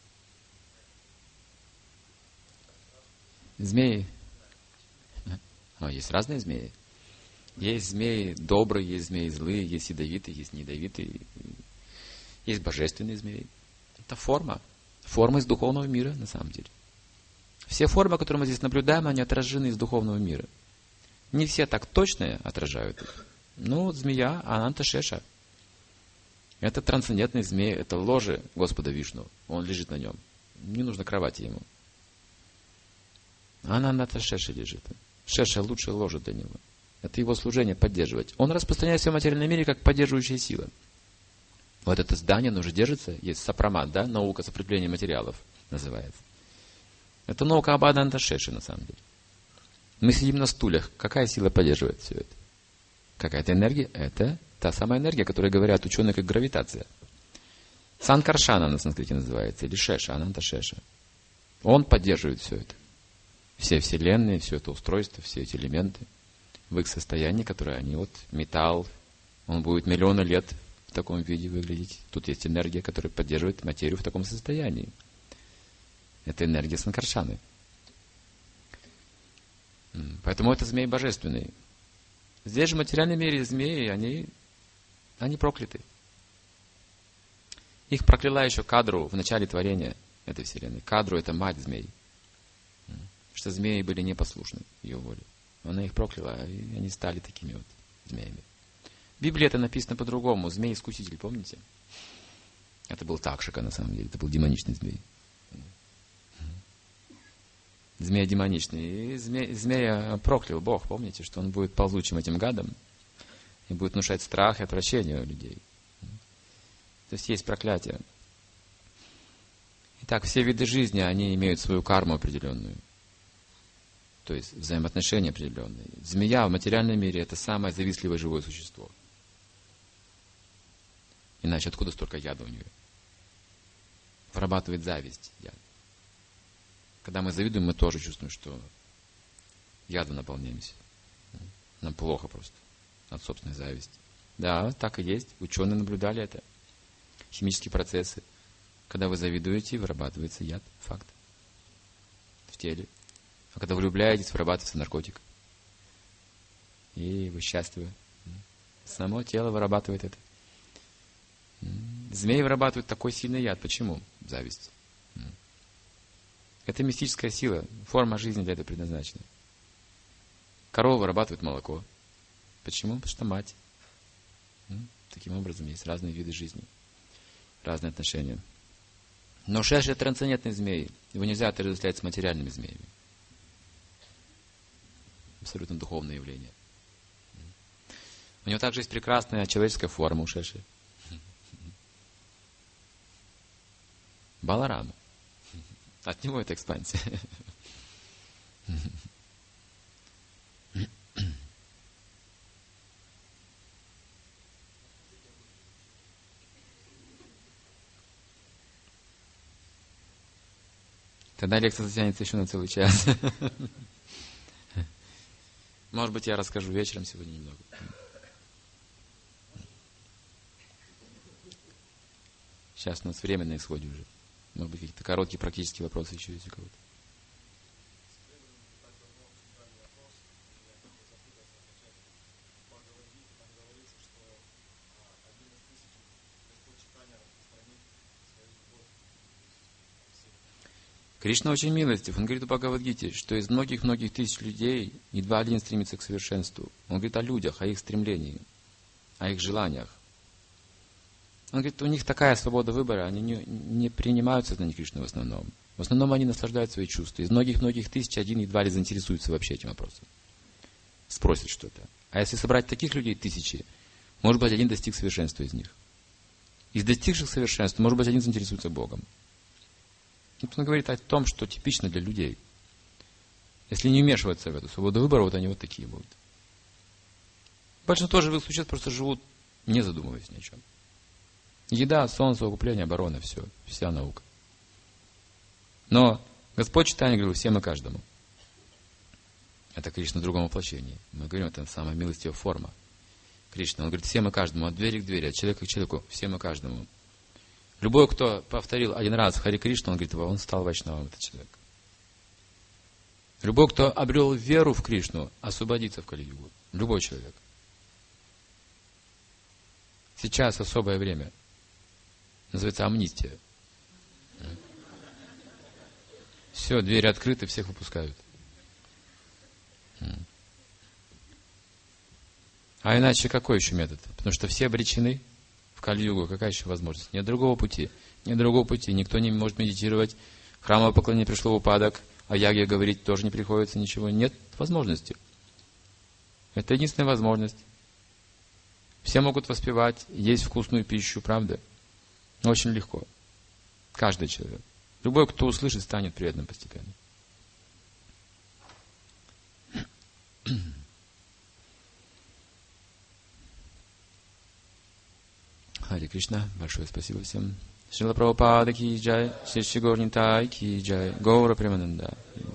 Змеи. О, есть разные змеи. Есть змеи добрые, есть змеи злые, есть ядовитые, есть неядовитые. Есть божественные змеи. Это форма. Форма из духовного мира, на самом деле. Все формы, которые мы здесь наблюдаем, они отражены из духовного мира. Не все так точно отражают их. Ну, вот змея Ананта-шеша. Это трансцендентный змей, это ложе Господа Вишну. Он лежит на нем. Не нужно кровати ему. Ананта-шеша лежит. Шеша лучшее ложе для него. Это его служение поддерживать. Он распространяется в материальном мире как поддерживающая сила. Вот это здание, оно уже держится. Есть сапрамат, да? Наука сопротивления материалов называется. Это наука об Ананта-шеше на самом деле. Мы сидим на стульях. Какая сила поддерживает все это? Какая-то энергия? Это та самая энергия, о которой говорят ученые, как гравитация. Санкаршана на санскрите называется, или Шеша, Ананта-шеша. Он поддерживает все это. Все вселенные, все это устройство, все эти элементы. в их состоянии, которое они вот, металл, он будет миллионы лет в таком виде выглядеть. Тут есть энергия, которая поддерживает материю в таком состоянии. Это энергия Санкаршаны. Поэтому это змеи божественные. Здесь же в материальном мире змеи, они, они прокляты. Их прокляла еще Кадру в начале творения этой вселенной. Кадру — это мать змей. Что змеи были непослушны ее воле. Она их прокляла, и они стали такими вот змеями. В Библии это написано по-другому. Змей-искуситель, помните? Это был Такшика, на самом деле. Это был демоничный змей. Змея демоничный. И змея, змея проклял Бог, помните, что он будет ползучим этим гадом и будет внушать страх и отвращение у людей. То есть есть проклятие. Итак, все виды жизни, они имеют свою карму определенную. То есть взаимоотношения определенные. Змея в материальном мире — это самое завистливое живое существо. Иначе откуда столько яда у нее? Вырабатывает зависть яд. Когда мы завидуем, мы тоже чувствуем, что ядом наполняемся. Нам плохо просто от собственной зависти. Да, так и есть. Ученые наблюдали это. Химические процессы. Когда вы завидуете, вырабатывается яд. Факт. В теле. А когда вы влюбляетесь, вырабатывается наркотик. И вы счастливы. Само тело вырабатывает это. Змеи вырабатывают такой сильный яд. Почему? Зависть. Это мистическая сила. Форма жизни для этого предназначена. Корова вырабатывает молоко. Почему? Потому что мать. Таким образом, есть разные виды жизни. Разные отношения. Но шерсть — это трансцендентный змей. Его нельзя отождествлять с материальными змеями. Абсолютно духовное явление. У него также есть прекрасная человеческая форма у шеши. Баларама. От него это экспансия. Тогда лекция затянется еще на целый час. Может быть, я расскажу вечером сегодня немного. Сейчас у нас время на исходе уже. Может быть, какие-то короткие практические вопросы еще есть у кого-то. Кришна очень милостив. Он говорит в Бхагавад-гите, что из многих-многих тысяч людей едва один стремится к совершенству. Он говорит о людях, о их стремлении, о их желаниях. Он говорит, у них такая свобода выбора, они не, не принимают сознание Кришны в основном. В основном они наслаждают свои чувства. Из многих-многих тысяч один едва ли заинтересуется вообще этим вопросом. Спросит что-то. А если собрать таких людей тысячи, может быть, один достиг совершенства из них. Из достигших совершенства, может быть, один заинтересуется Богом. Вот он говорит о том, что типично для людей. Если не вмешиваться в эту свободу выбора, вот они вот такие будут. Большинство живых существ просто живут, не задумываясь ни о чем. Еда, сон, совокупление, оборона, все, вся наука. Но Господь Чайтанья говорил всем и каждому. Это Кришна в другом воплощении. Мы говорим, это самая милостивая форма Кришны. Он говорит всем и каждому, от двери к двери, от человека к человеку, всем и каждому. Любой, кто повторил один раз Хари Кришну, он говорит, он стал вайшнавом, этот человек. Любой, кто обрел веру в Кришну, освободится в Кали-югу. Любой человек. Сейчас особое время. Называется амнистия. Все, двери открыты, всех выпускают. А иначе какой еще метод? Потому что все обречены в Кали-югу. Какая еще возможность? Нет другого пути. Нет другого пути. Никто не может медитировать. Храмовое поклонение пришло в упадок. О яге говорить тоже не приходится ничего. Нет возможности. Это единственная возможность. Все могут воспевать, есть вкусную пищу, правда? Очень легко. Каждый человек. Любой, кто услышит, станет преданным постепенно. Харе Кришна. Большое спасибо всем. Шрила Прабхупада ки джай, Шри Шри Гаур Нитай ки джай, Гаура Премананда.